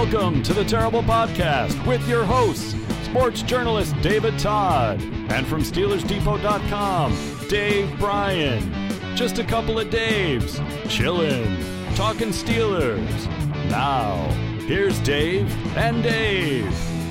Welcome to the Terrible Podcast with your hosts, sports journalist David Todd, and from SteelersDepot.com, Dave Bryan. Just a couple of Daves, chillin', talking Steelers. Now, here's Dave and Dave.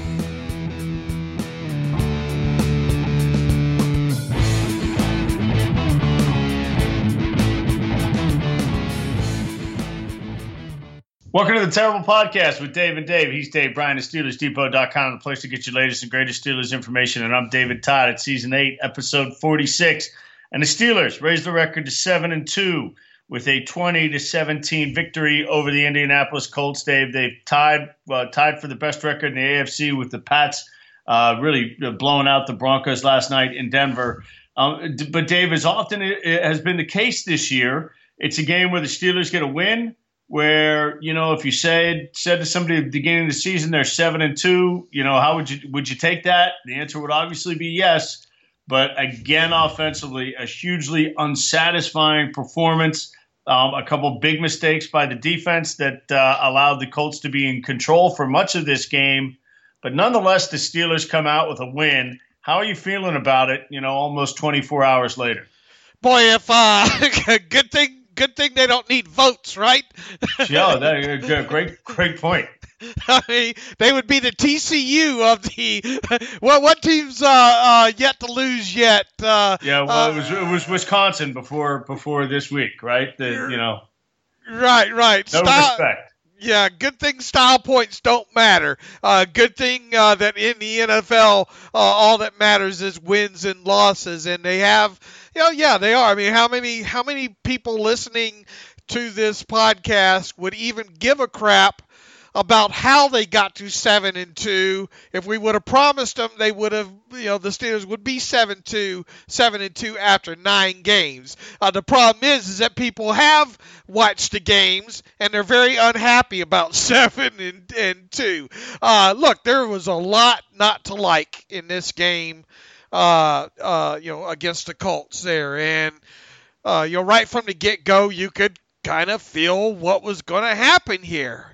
Welcome to the Terrible Podcast with Dave and Dave. He's Dave Bryan of SteelersDepot.com, the place to get your latest and greatest Steelers information. And I'm David Todd at Season 8, Episode 46. And the Steelers raised the record to 7-2 with a 20-17 victory over the Indianapolis Colts. Dave, they've tied for the best record in the AFC with the Pats, really blowing out the Broncos last night in Denver. But Dave, as often it has been the case this year, it's a game where the Steelers get a win, where, you know, if you said to somebody at the beginning of the season they're 7-2, you know, how would you take that? The answer would obviously be yes. But again, offensively, a hugely unsatisfying performance. A couple big mistakes by the defense that allowed the Colts to be in control for much of this game. But nonetheless, the Steelers come out with a win. How are you feeling about it, you know, almost 24 hours later? Boy, if good thing they don't need votes, right? Yeah, great point. I mean, they would be the TCU of the what team's yet to lose yet? It was Wisconsin before this week, right? Right. No respect. Yeah, good thing style points don't matter. Good thing that in the NFL, all that matters is wins and losses, and they have. Yeah, they are. I mean, how many people listening to this podcast would even give a crap about how they got to 7-2? If we would have promised them, they would have, the Steelers would be 7-2 after 9 games. The problem is that people have watched the games and they're very unhappy about 7-2. Look, there was a lot not to like in this game. Against the Colts there. And, right from the get-go, you could kind of feel what was going to happen here,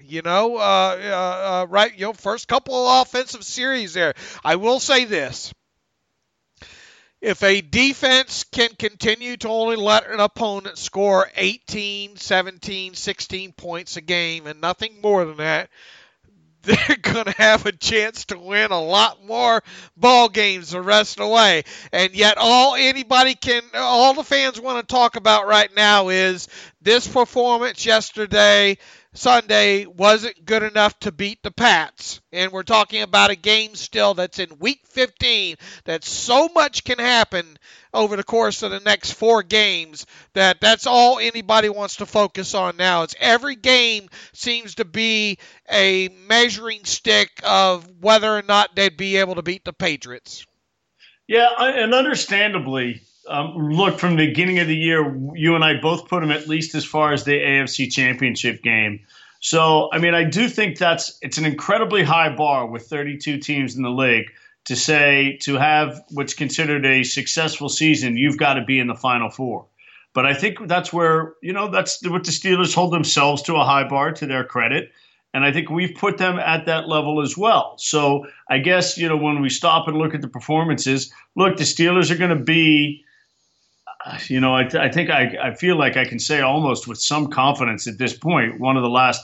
first couple of offensive series there. I will say this. If a defense can continue to only let an opponent score 18, 17, 16 points a game and nothing more than that, they're going to have a chance to win a lot more ball games the rest of the way. And yet all the fans want to talk about right now is this performance yesterday, Sunday, wasn't good enough to beat the Pats. And we're talking about a game still that's in Week 15 that so much can happen over the course of the next 4 games that's all anybody wants to focus on now. It's every game seems to be a measuring stick of whether or not they'd be able to beat the Patriots. Yeah, and understandably, look, from the beginning of the year, you and I both put them at least as far as the AFC Championship game. So, I mean, I do think it's an incredibly high bar with 32 teams in the league to have what's considered a successful season. You've got to be in the Final Four. But I think that's where, that's what the Steelers hold themselves to, a high bar, to their credit. And I think we've put them at that level as well. So I guess, when we stop and look at the performances, look, the Steelers are going to be, I feel like I can say almost with some confidence at this point, one of the last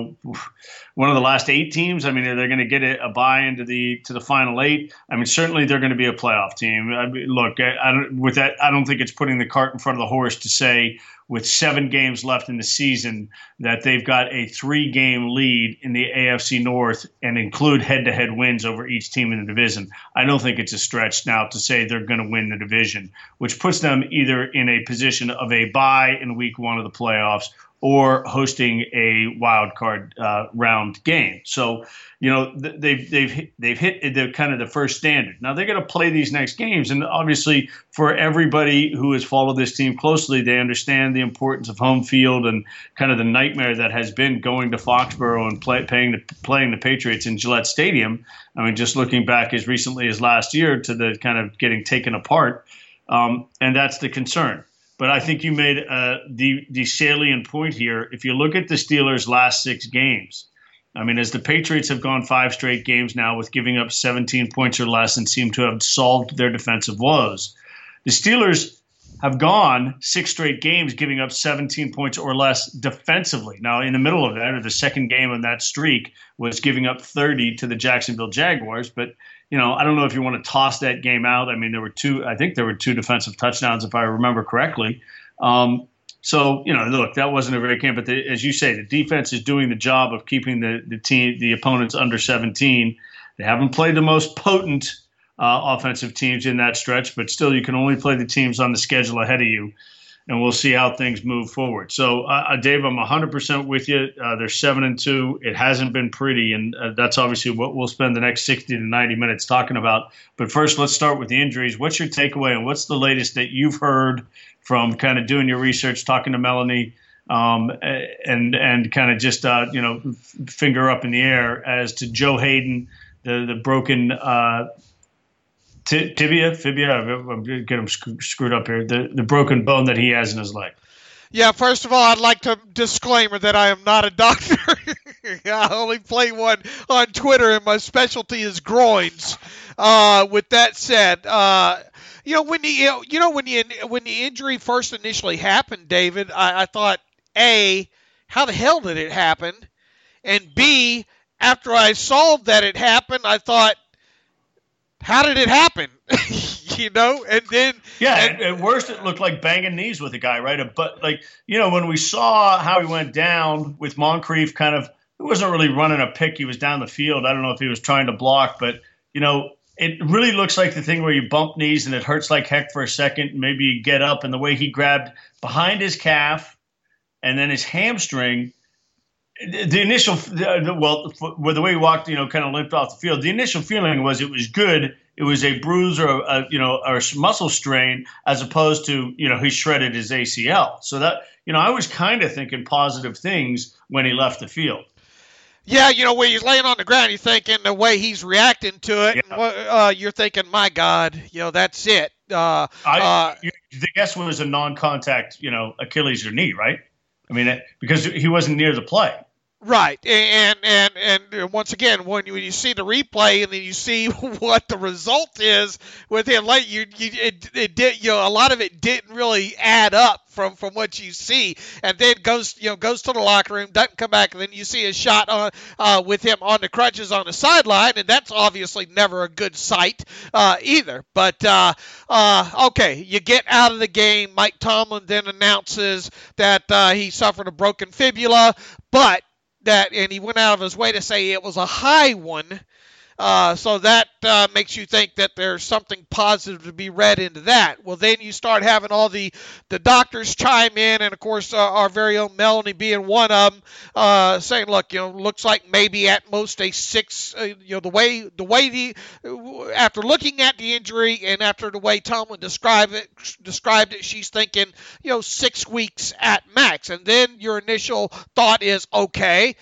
8 teams. I mean, they're going to get a bye into the final 8. I mean, certainly they're going to be a playoff team. I mean, look, I don't think it's putting the cart in front of the horse to say with 7 games left in the season that they've got a 3-game lead in the AFC North and include head-to-head wins over each team in the division. I don't think it's a stretch now to say they're going to win the division, which puts them either in a position of a bye in week 1 of the playoffs or hosting a wild card round game. So, they've hit the kind of the first standard. Now they're going to play these next games, and obviously for everybody who has followed this team closely, they understand the importance of home field and kind of the nightmare that has been going to Foxborough and playing the Patriots in Gillette Stadium. I mean, just looking back as recently as last year to the kind of getting taken apart, and that's the concern. But I think you made the salient point here. If you look at the Steelers' last 6 games, I mean, as the Patriots have gone 5 straight games now with giving up 17 points or less and seem to have solved their defensive woes. The Steelers have gone 6 straight games giving up 17 points or less defensively. Now, in the middle of that, or the second game of that streak, was giving up 30 to the Jacksonville Jaguars. But, I don't know if you want to toss that game out. I mean, there were 2 defensive touchdowns, if I remember correctly. So, look, that wasn't a great game. But as you say, the defense is doing the job of keeping the opponents under 17. They haven't played the most potent offensive teams in that stretch, but still you can only play the teams on the schedule ahead of you, and we'll see how things move forward. So, Dave, I'm 100% with you. They're 7-2. It hasn't been pretty, and that's obviously what we'll spend the next 60 to 90 minutes talking about. But first, let's start with the injuries. What's your takeaway, and what's the latest that you've heard from kind of doing your research, talking to Melanie, and kind of just, finger up in the air as to Joe Hayden, the broken fibia. I'm getting him screwed up here. The broken bone that he has in his leg. Yeah, first of all, I'd like to disclaimer that I am not a doctor. I only play one on Twitter, and my specialty is groins. With that said, when the injury first initially happened, David, I thought, A, how the hell did it happen? And B, after I saw that it happened, I thought, how did it happen? And then at worst it looked like banging knees with a guy, right? But when we saw how he went down with Moncrief, kind of, he wasn't really running a pick. He was down the field. I don't know if he was trying to block, but it really looks like the thing where you bump knees and it hurts like heck for a second. Maybe you get up, and the way he grabbed behind his calf and then his hamstring. The initial, with the way he walked, kind of limped off the field. The initial feeling was it was good. It was a bruise or a muscle strain, as opposed to he shredded his ACL. So that I was kind of thinking positive things when he left the field. Yeah, when he's laying on the ground, you're thinking the way he's reacting to it. Yeah. And, you're thinking, my God, that's it. The guess was a non-contact, Achilles or knee, right? I mean, because he wasn't near the play. Right, and once again, when you see the replay and then you see what the result is with him, like it did, a lot of it didn't really add up from what you see, and then goes to the locker room, doesn't come back, and then you see a shot on with him on the crutches on the sideline, and that's obviously never a good sight either. But okay, you get out of the game. Mike Tomlin then announces that he suffered a broken fibula, and he went out of his way to say it was a high one. So that makes you think that there's something positive to be read into that. Well, then you start having all the doctors chime in, and of course our very own Melanie being one of them, saying, look, looks like maybe at most a 6. After looking at the injury and after the way Tomlin described it, she's thinking 6 weeks at max. And then your initial thought is, okay,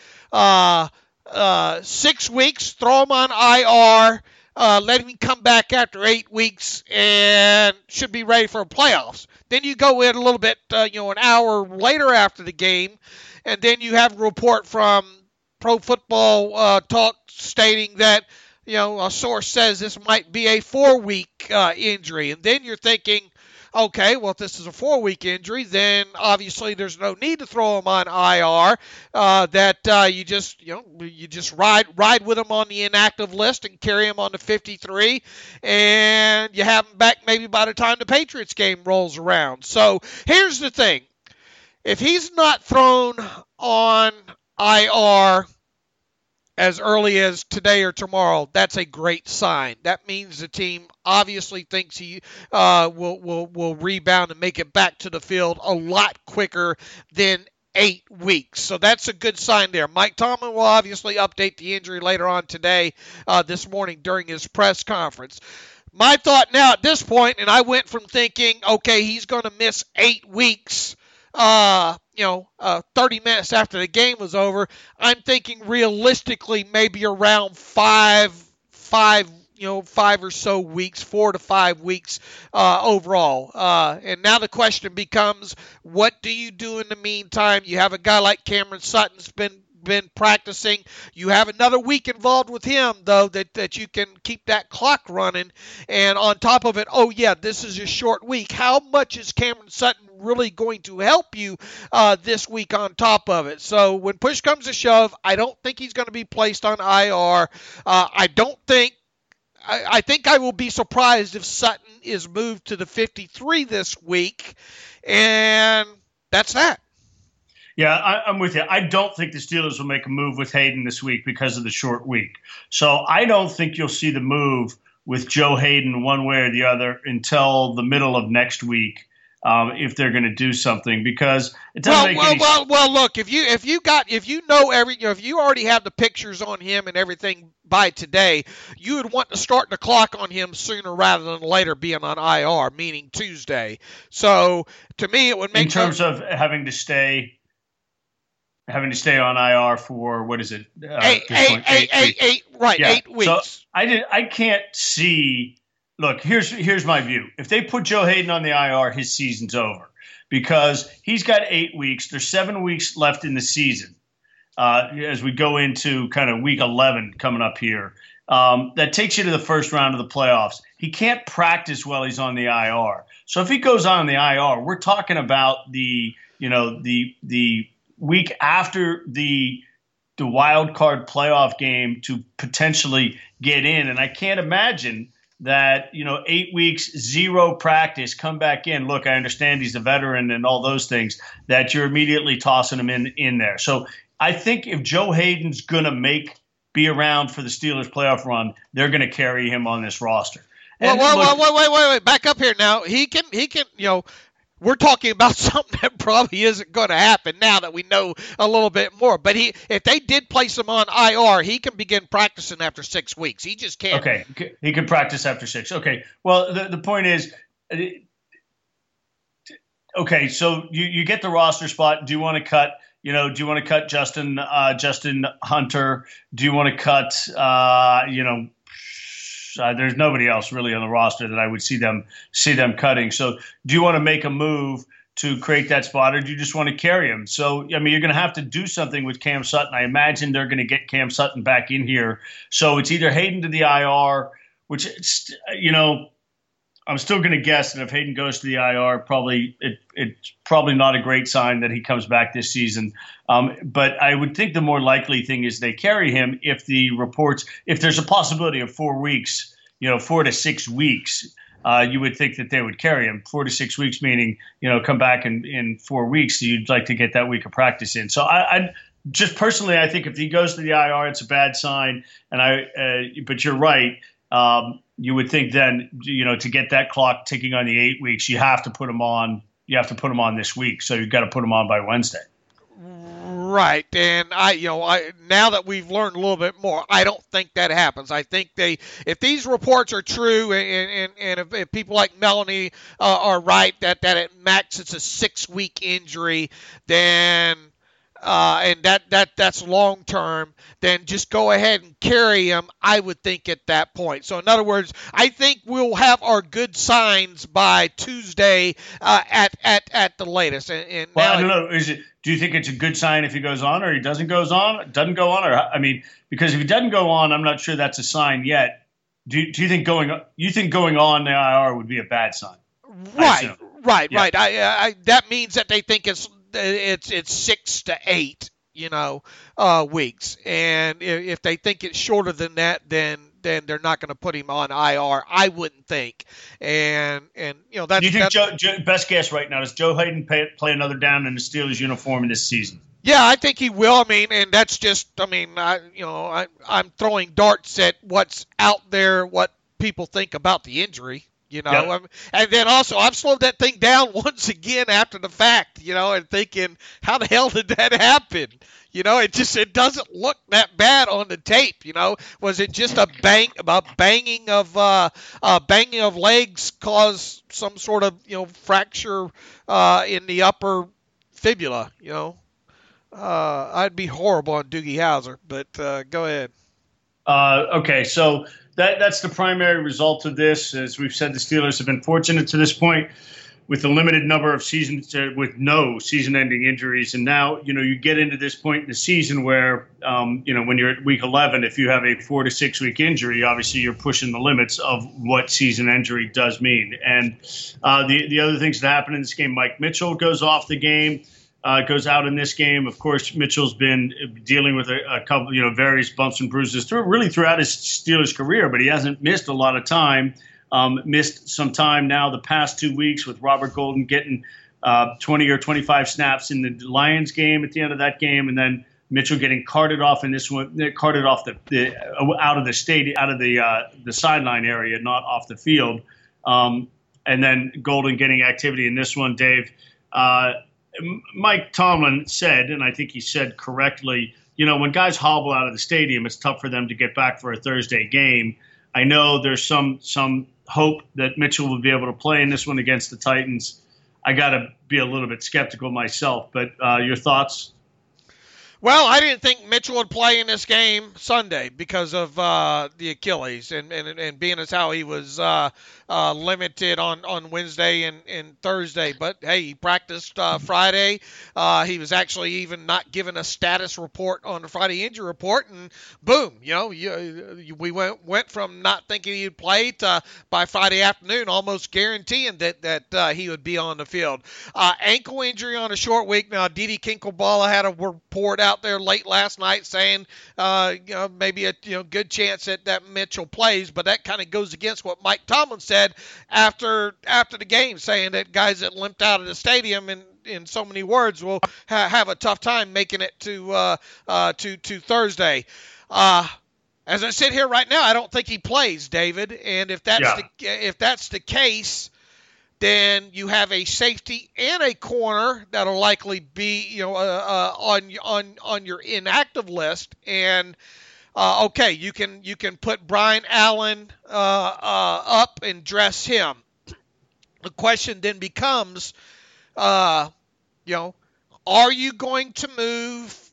6 weeks, throw him on IR, let him come back after 8 weeks, and should be ready for playoffs. Then you go in a little bit, an hour later after the game, and then you have a report from Pro Football Talk stating that, a source says this might be a 4-week injury. And then you're thinking, okay, well, if this is a 4-week injury, then obviously there's no need to throw him on IR. You just ride with him on the inactive list and carry him on to 53, and you have him back maybe by the time the Patriots game rolls around. So here's the thing: if he's not thrown on IR as early as today or tomorrow, that's a great sign. That means the team obviously thinks he will rebound and make it back to the field a lot quicker than 8 weeks. So that's a good sign there. Mike Tomlin will obviously update the injury later on today, this morning during his press conference. My thought now at this point, and I went from thinking, okay, he's going to miss 8 weeks, 30 minutes after the game was over, I'm thinking realistically maybe around 5 or so weeks, 4 to 5 weeks overall. And now the question becomes, what do you do in the meantime? You have a guy like Cameron Sutton's been been practicing. You have another week involved with him, though, that you can keep that clock running. And on top of it, oh, yeah, this is a short week. How much is Cameron Sutton really going to help you this week on top of it? So when push comes to shove, I don't think he's going to be placed on IR. I think I will be surprised if Sutton is moved to the 53 this week, and that's that. Yeah, I'm with you. I don't think the Steelers will make a move with Hayden this week because of the short week. So I don't think you'll see the move with Joe Hayden one way or the other until the middle of next week. If they're going to do something, because it doesn't make any sense. Well, look, if you already have the pictures on him and everything by today, you would want to start the clock on him sooner rather than later, being on IR, meaning Tuesday. So to me, it would make in terms of having to stay on IR for what is it? 8 weeks. So I can't see. Look, here's my view. If they put Joe Hayden on the IR, his season's over because he's got 8 weeks. There's 7 weeks left in the season as we go into kind of week 11 coming up here. That takes you to the first round of the playoffs. He can't practice while he's on the IR. So if he goes on the IR, we're talking about the week after the wild card playoff game to potentially get in. And I can't imagine that, 8 weeks, 0 practice, come back in. Look, I understand he's a veteran and all those things, that you're immediately tossing him in there. So I think if Joe Hayden's going to be around for the Steelers playoff run, they're going to carry him on this roster. Wait. Back up here now. He can, we're talking about something that probably isn't going to happen now that we know a little bit more. But if they did place him on IR, he can begin practicing after 6 weeks. He just can't. Okay, he can practice after 6. Okay, well, the point is, okay, so you get the roster spot. Do you want to cut? Do you want to cut Justin Hunter? Do you want to cut? There's nobody else really on the roster that I would see them cutting. So do you want to make a move to create that spot, or do you just want to carry him? So, I mean, you're going to have to do something with Cam Sutton. I imagine they're going to get Cam Sutton back in here. So it's either Hayden to the IR, which, I'm still going to guess that if Hayden goes to the IR, it's probably not a great sign that he comes back this season. But I would think the more likely thing is they carry him if there's a possibility of 4 weeks, 4 to 6 weeks, you would think that they would carry him. 4 to 6 weeks, meaning, come back in 4 weeks. So you'd like to get that week of practice in. So I just personally, I think if he goes to the IR, it's a bad sign. But you're right. You would think then, to get that clock ticking on the 8 weeks, you have to put him on. You have to put him on this week, so you've got to put him on by Wednesday. Right, and I now that we've learned a little bit more, I don't think that happens. I think if these reports are true, and if people like Melanie are right that at max it's a 6-week injury, then. And that's long term, then just go ahead and carry him, I would think, at that point. So in other words, I think we'll have our good signs by Tuesday at the latest. And well, I don't know. Do you think it's a good sign if he goes on, or he doesn't go on, or I mean, because if he doesn't go on, I'm not sure that's a sign yet. Do you think going on the IR would be a bad sign? Right. That means that they think it's 6 to 8, weeks. And if they think it's shorter than that, then they're not going to put him on IR, I wouldn't think. And that's. Do you think best guess right now is Joe Hayden play another down in the Steelers uniform in this season? Yeah, I think he will. I mean, and that's just. I mean, I'm throwing darts at what's out there, what people think about the injury. Yep. And then also I've slowed that thing down once again after the fact, and thinking, how the hell did that happen? It doesn't look that bad on the tape. Was it just a banging of legs caused some sort of fracture in the upper fibula? I'd be horrible on Doogie Howser, but go ahead. Okay, so. That's the primary result of this. As we've said, the Steelers have been fortunate to this point with a limited number of seasons, with no season-ending injuries. And now, you get into this point in the season where, when you're at week 11, if you have a 4 to 6 week injury, obviously you're pushing the limits of what season injury does mean. And the other things that happen in this game, Mike Mitchell goes off the game. Goes out in this game. Of course, Mitchell's been dealing with a couple, various bumps and bruises throughout his Steelers career, but he hasn't missed a lot of time. Missed some time now the past 2 weeks with Robert Golden getting 20 or 25 snaps in the Lions game at the end of that game, and then Mitchell getting carted off in this one, carted off out of the stadium, out of the sideline area, not off the field, and then Golden getting activity in this one, Dave. Mike Tomlin said, and I think he said correctly, when guys hobble out of the stadium, it's tough for them to get back for a Thursday game. I know there's some hope that Mitchell will be able to play in this one against the Titans. I got to be a little bit skeptical myself, but your thoughts? Well, I didn't think Mitchell would play in this game Sunday because of the Achilles and being as how he was limited on Wednesday and Thursday. But, hey, he practiced Friday. He was actually even not given a status report on the Friday injury report. And, boom, we went from not thinking he'd play to by Friday afternoon almost guaranteeing that he would be on the field. Ankle injury on a short week. Now, Dede Kinklebaugh had a report out there late last night saying, maybe a good chance that Mitchell plays, but that kind of goes against what Mike Tomlin said after the game, saying that guys that limped out of the stadium in so many words will have a tough time making it to Thursday. As I sit here right now, I don't think he plays, David, and if that's the case, then you have a safety and a corner that'll likely be, on your inactive list. And okay, you can put Brian Allen up and dress him. The question then becomes, are you going to move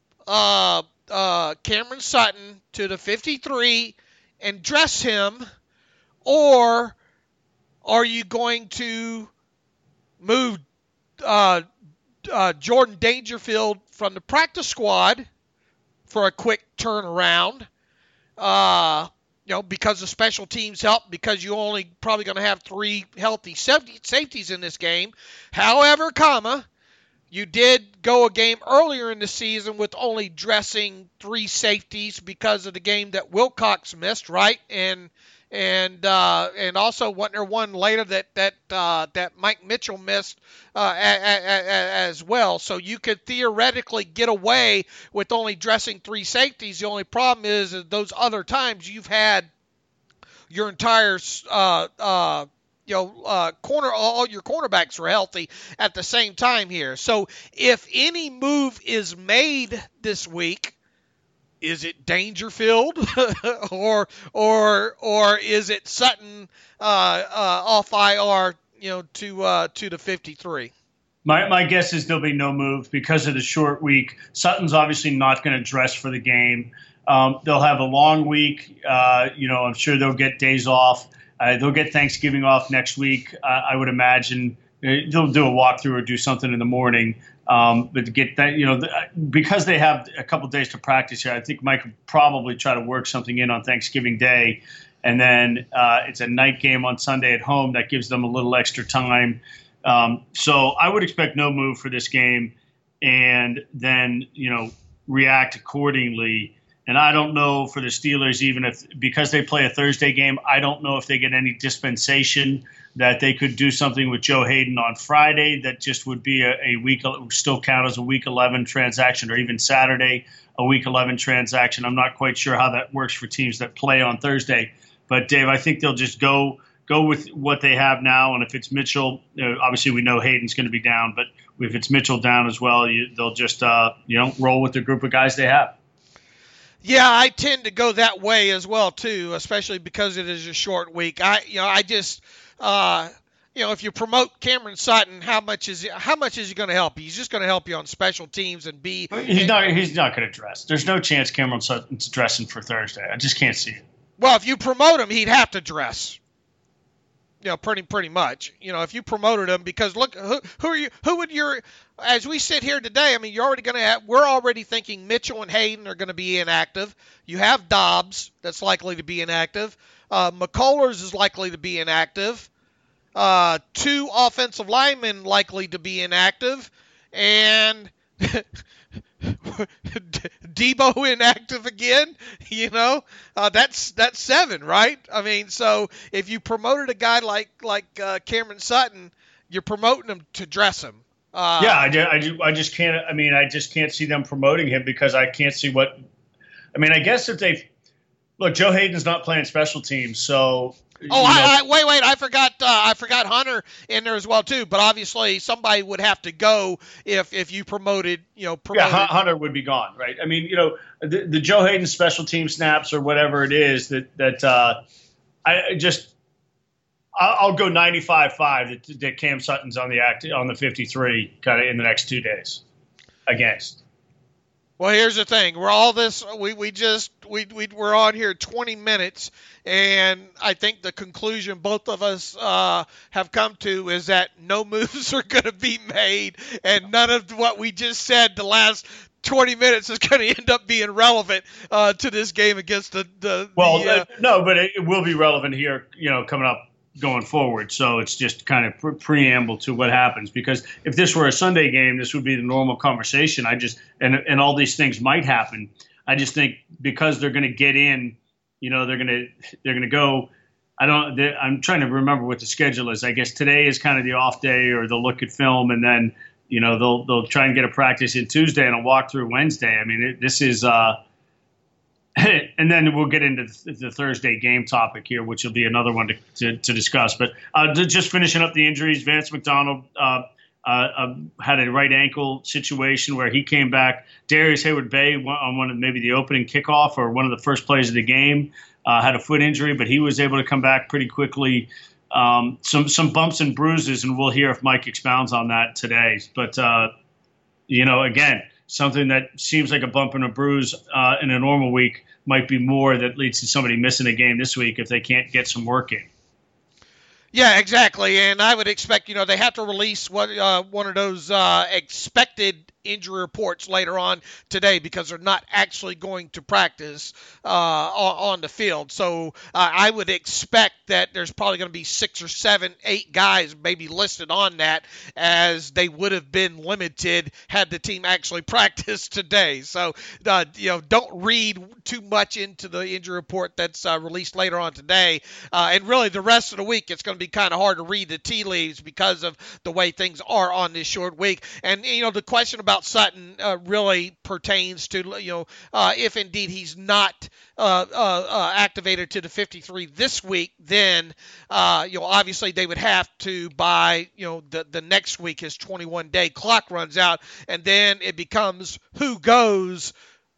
Cameron Sutton to the 53 and dress him, or are you going to move Jordan Dangerfield from the practice squad for a quick turnaround? Because of special teams help, because you only probably going to have 3 healthy safeties in this game. However, you did go a game earlier in the season with only dressing 3 safeties because of the game that Wilcox missed, right? And also wasn't there one later that Mike Mitchell missed as well. So you could theoretically get away with only dressing 3 safeties. The only problem is those other times you've had your entire all your cornerbacks are healthy at the same time here. So if any move is made this week, is it Dangerfield or is it Sutton off IR to the 53? My guess is there'll be no move because of the short week. Sutton's obviously not going to dress for the game. They'll have a long week. I'm sure they'll get days off. They'll get Thanksgiving off next week. I would imagine they'll do a walkthrough or do something in the morning. But to get that, because they have a couple days to practice here, I think Mike would probably try to work something in on Thanksgiving Day. And then it's a night game on Sunday at home. That gives them a little extra time. So I would expect no move for this game and then, react accordingly. And I don't know for the Steelers, because they play a Thursday game, I don't know if they get any dispensation that they could do something with Joe Hayden on Friday that just would be a week, still count as a week 11 transaction, or even Saturday, a week 11 transaction. I'm not quite sure how that works for teams that play on Thursday. But, Dave, I think they'll just go with what they have now. And if it's Mitchell, obviously we know Hayden's going to be down, but if it's Mitchell down as well, they'll just, roll with the group of guys they have. Yeah, I tend to go that way as well too, especially because it is a short week. If you promote Cameron Sutton, how much is he going to help you? He's just going to help you on special teams and be. He's not going to dress. There's no chance Cameron Sutton's dressing for Thursday. I just can't see it. Well, if you promote him, he'd have to dress. pretty much. If you promoted him, because look, who are you? Who would your? As we sit here today, I mean, you're already going to have. We're already thinking Mitchell and Hayden are going to be inactive. You have Dobbs that's likely to be inactive. McCullers is likely to be inactive. 2 offensive linemen likely to be inactive, and Debo inactive again. That's 7, right? I mean, so if you promoted a guy like Cameron Sutton, you're promoting him to dress him. I just can't. I mean, I just can't see them promoting him because I can't see what. I mean, I guess if they look, Joe Hayden's not playing special teams, so. Wait! I forgot Hunter in there as well too. But obviously, somebody would have to go if you promoted. Yeah, Hunter would be gone, right? I mean, the Joe Hayden special team snaps or whatever it is I'll go 95-5 that Cam Sutton's on the 53 kind of in the next 2 days against. Well, here's the thing. We're on here 20 minutes, and I think the conclusion both of us have come to is that no moves are going to be made, and none of what we just said the last 20 minutes is going to end up being relevant to this game against no, but it will be relevant here, coming up going forward. So it's just kind of preamble to what happens, because if this were a Sunday game, this would be the normal conversation. And all these things might happen. I just think because they're going to get in, they're going to go. I'm trying to remember what the schedule is. I guess today is kind of the off day, or they'll look at film and then, they'll try and get a practice in Tuesday and a walkthrough Wednesday. I mean, this is, and then we'll get into the Thursday game topic here, which will be another one to discuss. But just finishing up the injuries, Vance McDonald had a right ankle situation where he came back. Darius Hayward-Bay on one of maybe the opening kickoff or one of the first plays of the game had a foot injury, but he was able to come back pretty quickly. Some bumps and bruises, and we'll hear if Mike expounds on that today. But, again, something that seems like a bump and a bruise in a normal week might be more that leads to somebody missing a game this week if they can't get some work in. Yeah, exactly. And I would expect, they have to release one of those expected injury reports later on today, because they're not actually going to practice on the field. So I would expect that there's probably going to be 6 or 7, 8 guys maybe listed on that, as they would have been limited had the team actually practiced today. So, don't read too much into the injury report that's released later on today. And really the rest of the week, it's going to be kind of hard to read the tea leaves because of the way things are on this short week. And, the question about Sutton really pertains to, if indeed he's not activated to the 53 this week, then, obviously they would have to by, the next week his 21-day clock runs out, and then it becomes who goes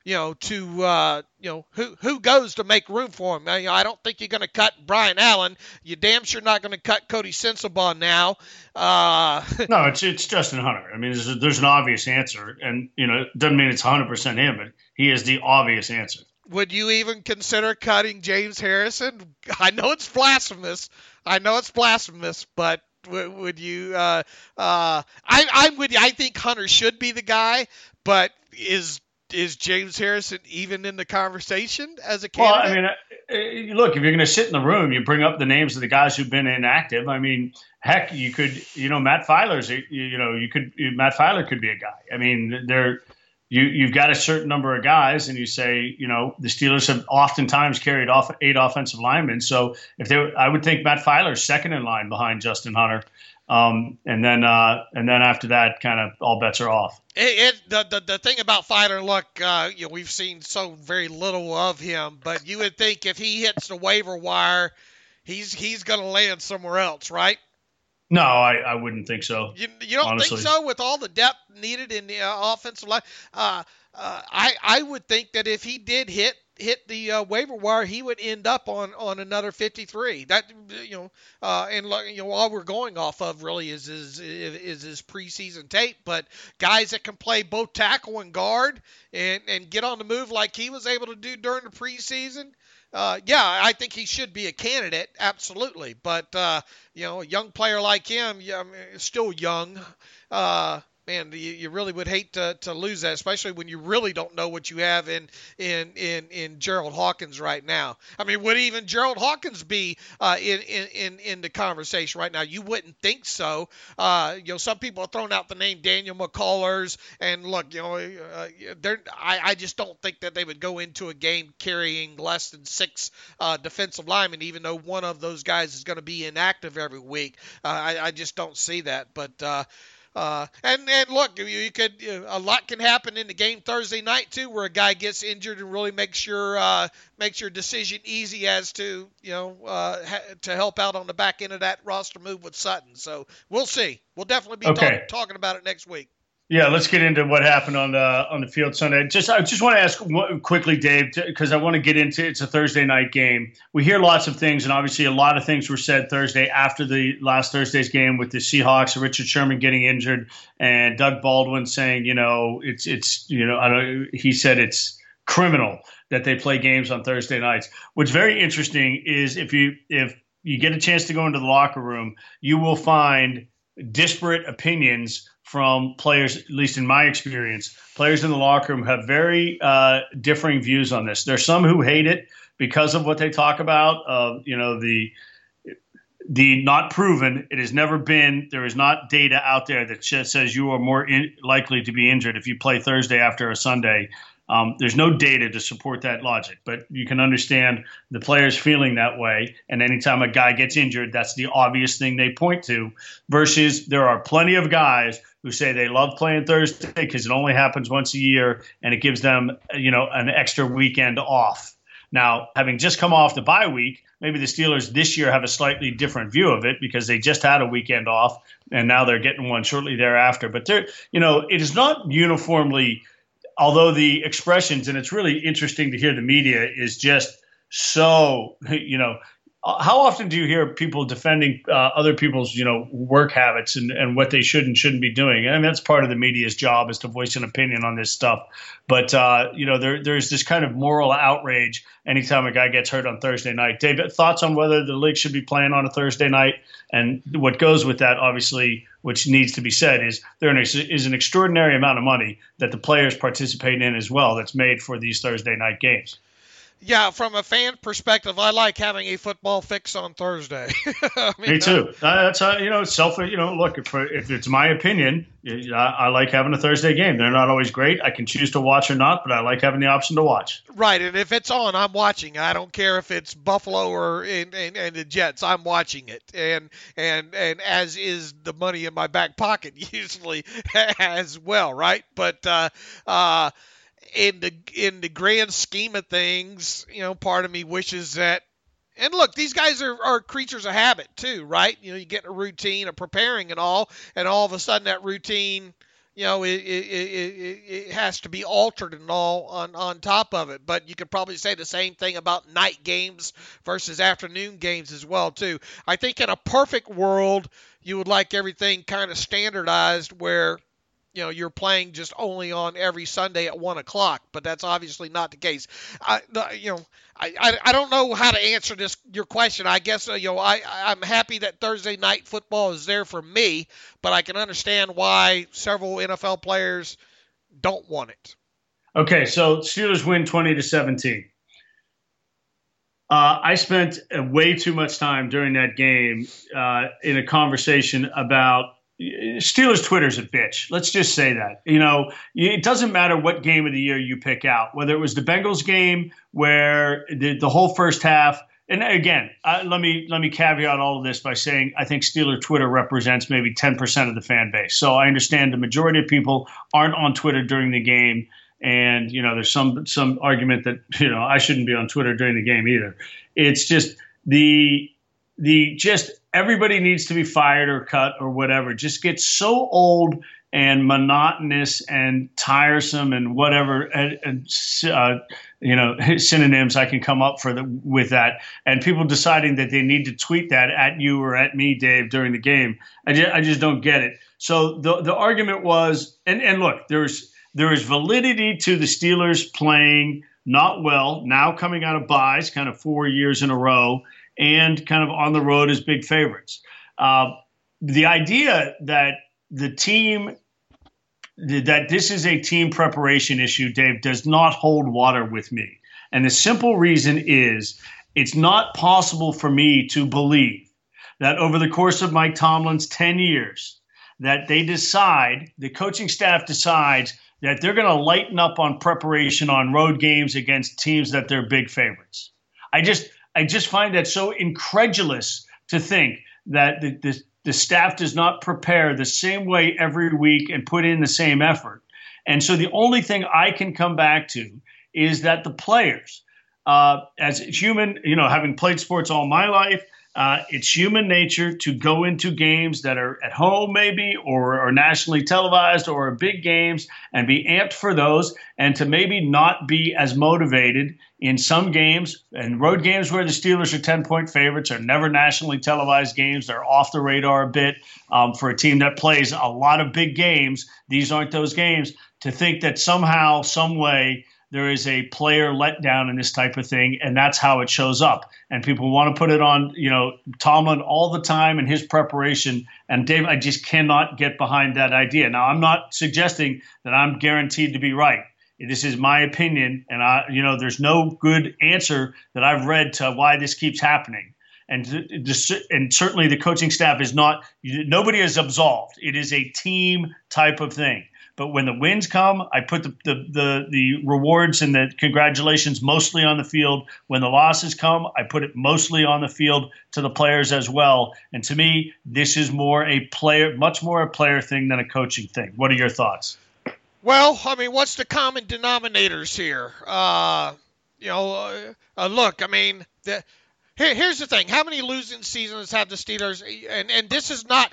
who goes to make room for him. I don't think you're going to cut Brian Allen. You damn sure not going to cut Cody Sensabaugh now. No, it's Justin Hunter. I mean, there's an obvious answer, and it doesn't mean it's 100% him, but he is the obvious answer. Would you even consider cutting James Harrison? I know it's blasphemous, but would you? I'm with you. I think Hunter should be the guy, but is James Harrison even in the conversation as a candidate? Well, I mean, look, if you're going to sit in the room, you bring up the names of the guys who've been inactive. I mean, heck, you could, Matt Filer's, Matt Filer could be a guy. I mean, you've got a certain number of guys, and you say, the Steelers have oftentimes carried off 8 offensive linemen. So I would think Matt Filer's second in line behind Justin Hunter. And then after that, kind of all bets are off. The thing about Filer, look, we've seen so very little of him, but you would think if he hits the waiver wire, he's going to land somewhere else, right? No, I wouldn't think so. You don't honestly think so, with all the depth needed in the offensive line? I would think that if he did hit the waiver wire, he would end up on another 53. That all we're going off of really is his preseason tape. But guys that can play both tackle and guard and get on the move like he was able to do during the preseason, I think he should be a candidate, absolutely. But a young player like him, still young. Man, you really would hate to lose that, especially when you really don't know what you have in Gerald Hawkins right now. I mean, would even Gerald Hawkins be in the conversation right now? You wouldn't think so. Some people are throwing out the name Daniel McCullers, and look, I just don't think that they would go into a game carrying less than 6 defensive linemen, even though one of those guys is going to be inactive every week. I just don't see that, but. And look, you could a lot can happen in the game Thursday night too, where a guy gets injured and really makes your decision easy as to to help out on the back end of that roster move with Sutton. So we'll see. We'll definitely be talking about it next week. Yeah, let's get into what happened on the field Sunday. I just want to ask quickly, Dave, because I want to get into it's a Thursday night game. We hear lots of things, and obviously a lot of things were said Thursday after the last Thursday's game with the Seahawks, Richard Sherman getting injured, and Doug Baldwin saying, he said it's criminal that they play games on Thursday nights. What's very interesting is if you get a chance to go into the locker room, you will find disparate opinions from players, at least in my experience. Players in the locker room have very differing views on this. There's some who hate it because of what they talk about, the not proven. It has never been, there is not data out there that says you are more likely to be injured if you play Thursday after a Sunday. There's no data to support that logic, but you can understand the players feeling that way. And anytime a guy gets injured, that's the obvious thing they point to, versus there are plenty of guys who say they love playing Thursday because it only happens once a year and it gives them, an extra weekend off. Now, having just come off the bye week, maybe the Steelers this year have a slightly different view of it because they just had a weekend off and now they're getting one shortly thereafter. But it is not uniformly, although the expressions, and it's really interesting to hear the media is just so, how often do you hear people defending other people's, work habits and what they should and shouldn't be doing? And that's part of the media's job, is to voice an opinion on this stuff. But, there's this kind of moral outrage anytime a guy gets hurt on Thursday night. David, thoughts on whether the league should be playing on a Thursday night? And what goes with that, obviously, which needs to be said, is there is an extraordinary amount of money that the players participate in as well that's made for these Thursday night games. Yeah, from a fan perspective, I like having a football fix on Thursday. Me too. That's look, if it's my opinion, I like having a Thursday game. They're not always great. I can choose to watch or not, but I like having the option to watch. Right, and if it's on, I'm watching. I don't care if it's Buffalo or and the Jets. I'm watching it, and as is the money in my back pocket usually as well, right? But in the grand scheme of things, part of me wishes that. And look, these guys are creatures of habit too, right? You get a routine of preparing and all of a sudden that routine, it has to be altered and all on top of it. But you could probably say the same thing about night games versus afternoon games as well too. I think in a perfect world, you would like everything kind of standardized where you're playing just only on every Sunday at 1:00, but that's obviously not the case. I don't know how to answer your question. I guess I'm happy that Thursday night football is there for me, but I can understand why several NFL players don't want it. Okay, so Steelers win 20-17. I spent way too much time during that game in a conversation about Steelers Twitter's a bitch. Let's just say that. It doesn't matter what game of the year you pick out, whether it was the Bengals game where the whole first half. And again, let me caveat all of this by saying I think Steeler Twitter represents maybe 10% of the fan base. So I understand the majority of people aren't on Twitter during the game. And, there's some argument that, I shouldn't be on Twitter during the game either. It's just everybody needs to be fired or cut or whatever. Just gets so old and monotonous and tiresome and whatever synonyms I can come up with that. And people deciding that they need to tweet that at you or at me, Dave, during the game. I just don't get it. So the argument was, and look, there is validity to the Steelers playing not well, now coming out of buys, kind of 4 years in a row, and kind of on the road as big favorites. The idea that the team, that this is a team preparation issue, Dave, does not hold water with me. And the simple reason is it's not possible for me to believe that over the course of Mike Tomlin's 10 years, that the coaching staff decides that they're going to lighten up on preparation on road games against teams that they're big favorites. I just find that so incredulous to think that the staff does not prepare the same way every week and put in the same effort. And so the only thing I can come back to is that the players, as human, having played sports all my life, it's human nature to go into games that are at home maybe or nationally televised or are big games and be amped for those, and to maybe not be as motivated in some games. And road games where the Steelers are 10-point favorites are never nationally televised games. They're off the radar a bit. For a team that plays a lot of big games, these aren't those games. To think that somehow, some way, there is a player letdown in this type of thing, and that's how it shows up. And people want to put it on, Tomlin all the time and his preparation. And Dave, I just cannot get behind that idea. Now, I'm not suggesting that I'm guaranteed to be right. This is my opinion, and there's no good answer that I've read to why this keeps happening. And certainly the coaching staff is not. Nobody is absolved. It is a team type of thing. But when the wins come, I put the rewards and the congratulations mostly on the field. When the losses come, I put it mostly on the field to the players as well. And to me, this is much more a player thing than a coaching thing. What are your thoughts? Well, I mean, what's the common denominators here? Look, I mean, here's the thing. How many losing seasons have the Steelers? And this is not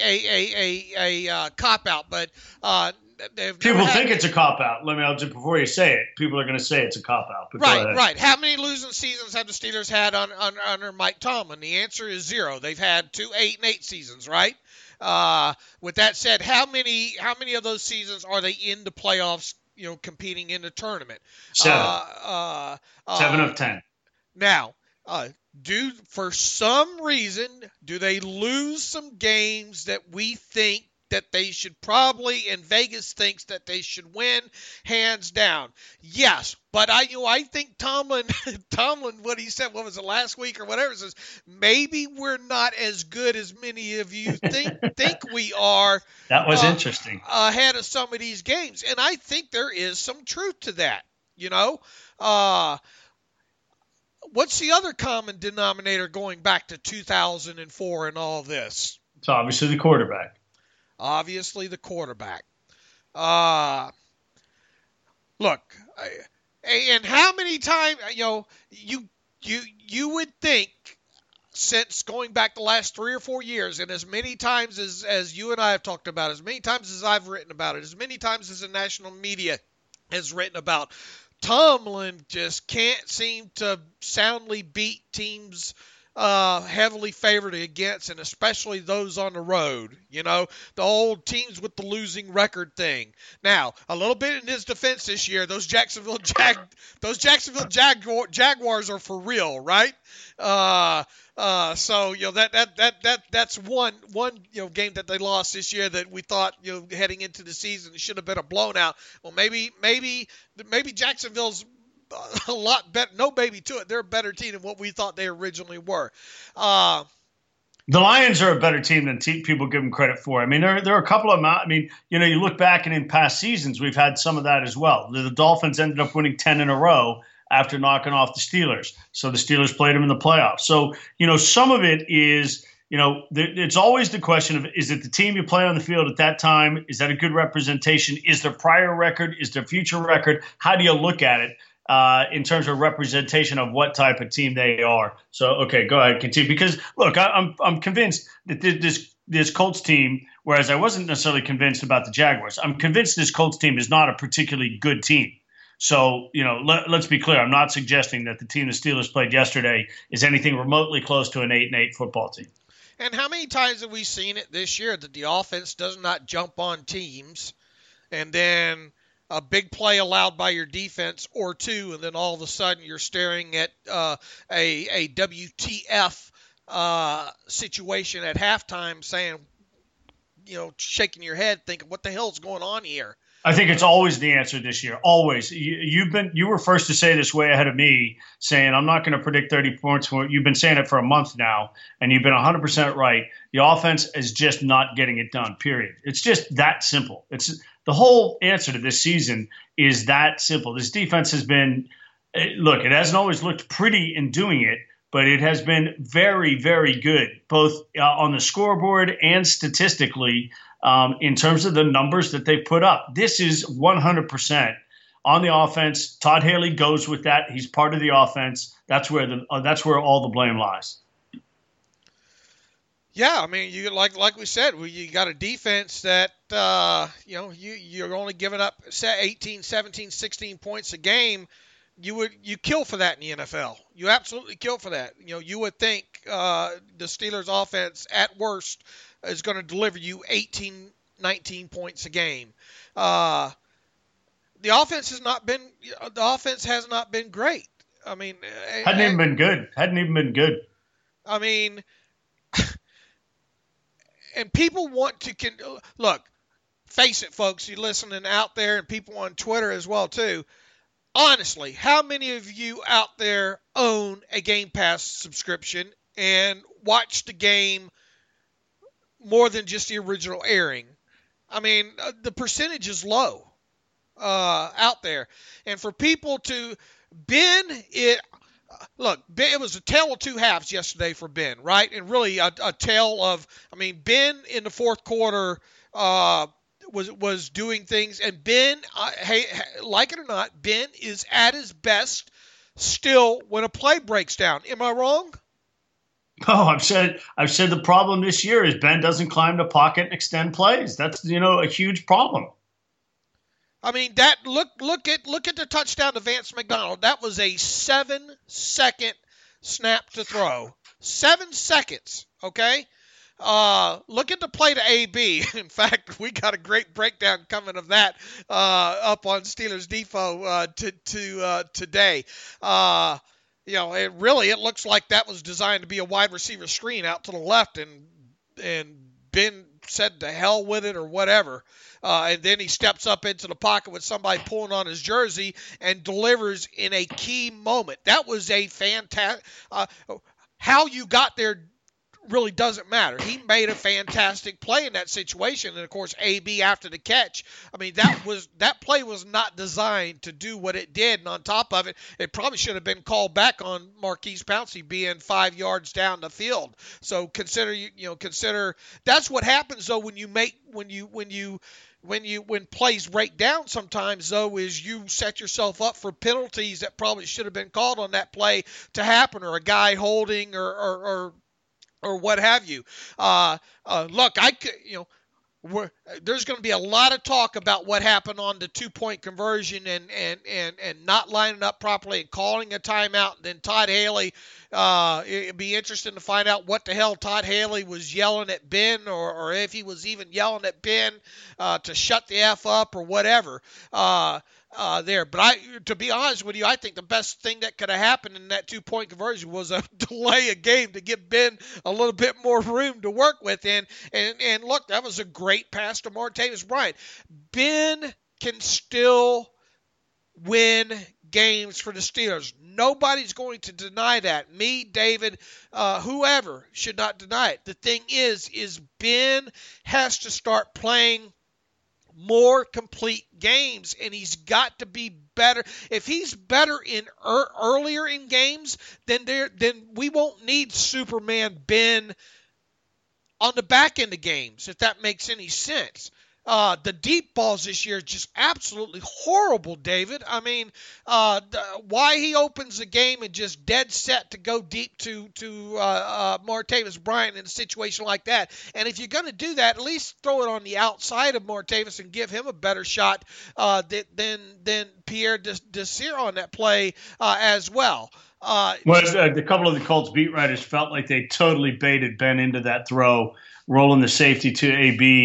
a cop-out, but people think it's a cop-out. Before you say it, people are going to say it's a cop-out. Right. How many losing seasons have the Steelers had under Mike Tomlin? The answer is 0. They've had 2 8-8 seasons, right? With that said, how many of those seasons are they in the playoffs, competing in the tournament? 7. 7 of 10. Now, for some reason, do they lose some games that we think that they should probably, and Vegas thinks that they should win, hands down? Yes, but I think Tomlin, what he said, what was it, last week or whatever, says maybe we're not as good as many of you think we are. That was interesting. Ahead of some of these games, and I think there is some truth to that. What's the other common denominator going back to 2004 and all this? It's obviously the quarterback. Look, and how many times, you would think, since going back the last 3 or 4 years, and as many times as you and I have talked about, as many times as I've written about it, as many times as the national media has written about, Tomlin just can't seem to soundly beat teams heavily favored against, and especially those on the road. The old teams with the losing record thing. Now, a little bit in his defense this year, those Jacksonville Jaguars are for real, right? So that's one game that they lost this year that we thought heading into the season should have been a blown out. Well, maybe Jacksonville's a lot better. No baby to it. They're a better team than what we thought they originally were. The Lions are a better team than people give them credit for. I mean, there are a couple of them. I mean, you look back and in past seasons, we've had some of that as well. The Dolphins ended up winning 10 in a row after knocking off the Steelers. So the Steelers played them in the playoffs. So, some of it is, it's always the question of, is it the team you play on the field at that time? Is that a good representation? Is there prior record? Is there future record? How do you look at it? In terms of representation of what type of team they are. So, okay, go ahead, continue. Because, look, I'm convinced that this Colts team, whereas I wasn't necessarily convinced about the Jaguars, I'm convinced this Colts team is not a particularly good team. So, let's be clear. I'm not suggesting that the team the Steelers played yesterday is anything remotely close to an 8-8 football team. And how many times have we seen it this year that the offense does not jump on teams and then a big play allowed by your defense or two, and then all of a sudden you're staring at a WTF situation at halftime, saying, shaking your head, thinking, what the hell's going on here? I think it's always the answer this year. Always. You were first to say this way ahead of me, saying I'm not going to predict 30 points. You've been saying it for a month now, and you've been 100% right. The offense is just not getting it done, period. It's just that simple. It's the whole answer to this season is that simple. This defense has been look, it hasn't always looked pretty in doing it, but it has been very, very good, both on the scoreboard and statistically. In terms of the numbers that they put up. This is 100% on the offense. Todd Haley goes with that. He's part of the offense. That's where all the blame lies. Yeah, I mean, you like we said, you got a defense that you're only giving up 18, 17, 16 points a game. You kill for that in the NFL. You absolutely kill for that. You would think the Steelers offense at worst is going to deliver you 18, 19 points a game. The offense has not been great. I mean, hadn't even been good. I mean, and people want to look. Face it, folks. You listening out there, and people on Twitter as well too. Honestly, how many of you out there own a Game Pass subscription and watch the game more than just the original airing? I mean, the percentage is low out there. And for people to it was a tale of two halves yesterday for Ben, right? And really a tale of, Ben in the fourth quarter was doing things, and Ben, like it or not, Ben is at his best still when a play breaks down. Am I wrong? Oh, I've said the problem this year is Ben doesn't climb the pocket and extend plays. That's a huge problem. I mean, that look at the touchdown to Vance McDonald. That was a 7-second snap to throw. 7 seconds, okay? Look at the play to AB. In fact, we got a great breakdown coming of that up on Steelers Depot today. It looks like that was designed to be a wide receiver screen out to the left, and Ben said to hell with it or whatever. And then he steps up into the pocket with somebody pulling on his jersey and delivers in a key moment. That was a fantastic. How you got there really doesn't matter. He made a fantastic play in that situation, and of course, AB after the catch. I mean, that play was not designed to do what it did, and on top of it, it probably should have been called back on Marquise Pouncey being 5 yards down the field. So consider that's what happens though when plays break down sometimes, though, is you set yourself up for penalties that probably should have been called on that play to happen, or a guy holding or what have you. Look, there's going to be a lot of talk about what happened on the 2-point conversion and not lining up properly and calling a timeout. And then Todd Haley, it'd be interesting to find out what the hell Todd Haley was yelling at Ben, or if he was even yelling at Ben to shut the F up or whatever. There. But to be honest with you, I think the best thing that could have happened in that 2-point conversion was a delay a game to give Ben a little bit more room to work with. And look, that was a great pass to Martavis Bryant. Ben can still win games for the Steelers. Nobody's going to deny that. Me, David, whoever should not deny it. The thing is Ben has to start playing more complete games, and he's got to be better. If he's better in earlier in games, then we won't need Superman Ben on the back end of games, if that makes any sense. The deep balls this year are just absolutely horrible, David. I mean, why he opens the game and just dead set to go deep to Martavis Bryant in a situation like that. And if you're going to do that, at least throw it on the outside of Martavis and give him a better shot than Pierre Desir on that play as well. A couple of the Colts beat writers felt like they totally baited Ben into that throw, rolling the safety to AB.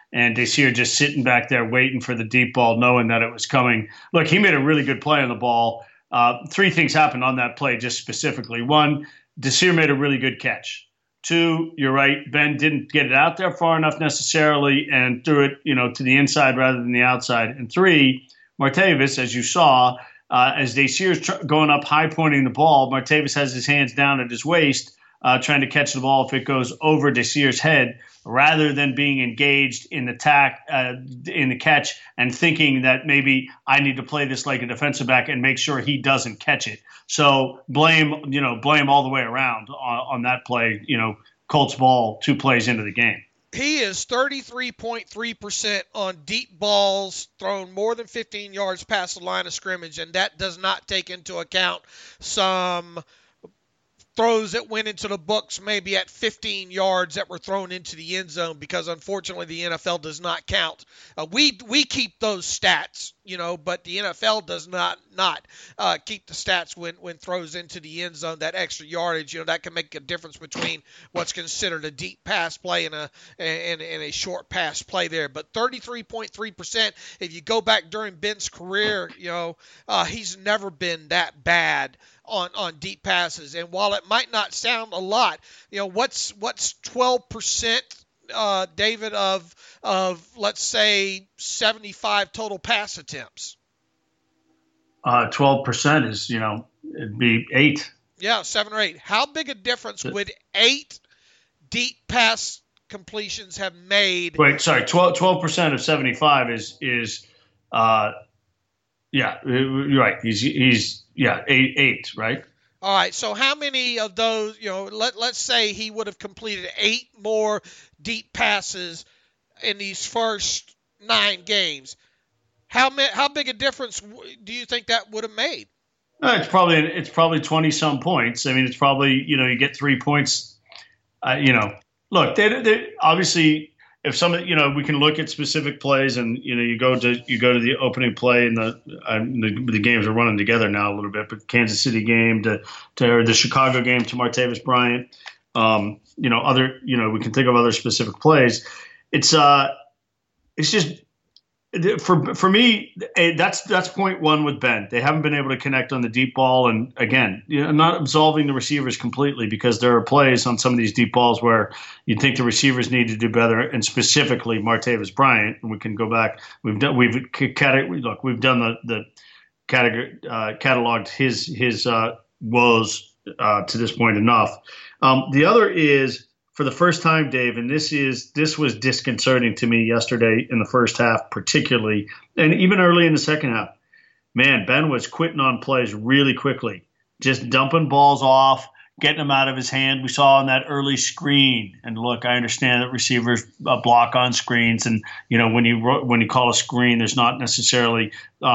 and Desir just sitting back there waiting for the deep ball, knowing that it was coming. Look, he made a really good play on the ball. Three things happened on that play just specifically. One, Desir made a really good catch. Two, you're right, Ben didn't get it out there far enough necessarily and threw it, to the inside rather than the outside. And three, Martavis, as you saw, as Desir's going up, high pointing the ball, Martavis has his hands down at his waist, trying to catch the ball if it goes over Desir's head, rather than being engaged in the catch and thinking that maybe I need to play this like a defensive back and make sure he doesn't catch it. So blame all the way around on that play. Colts ball 2 plays into the game. He is 33.3% on deep balls thrown more than 15 yards past the line of scrimmage, and that does not take into account some throws that went into the books maybe at 15 yards that were thrown into the end zone, because unfortunately the NFL does not count. We keep those stats, but the NFL does not keep the stats when throws into the end zone, that extra yardage. That can make a difference between what's considered a deep pass play and a short pass play there. But 33.3%, if you go back during Ben's career, he's never been that bad on deep passes. And while it might not sound a lot, what's 12%, David, of let's say 75 total pass attempts? 12% is, it'd be 8. Yeah, 7 or 8. How big a difference would 8 deep pass completions have made? Wait, sorry, 12% of 75 is yeah, you're right. He's 8, right? All right. So how many of those, let's say he would have completed 8 more deep passes in these first 9 games. How big a difference do you think that would have made? It's probably 20 some points. I mean, it's probably, you get 3 points. Look, they obviously, if we can look at specific plays, and you go to the opening play, and the games are running together now a little bit, but Kansas City game to the Chicago game to Martavis Bryant, we can think of other specific plays. It's just for me, that's point one with Ben. They haven't been able to connect on the deep ball, and again, I'm not absolving the receivers completely, because there are plays on some of these deep balls where you'd think the receivers need to do better, and specifically Martavis Bryant. And we can go back. We've done the cataloged his woes to this point enough. The other is, for the first time, Dave, and this was disconcerting to me yesterday in the first half particularly, and even early in the second half. Man, Ben was quitting on plays really quickly, just dumping balls off, getting them out of his hand. We saw on that early screen, and look, I understand that receivers block on screens, and when you call a screen, there's not necessarily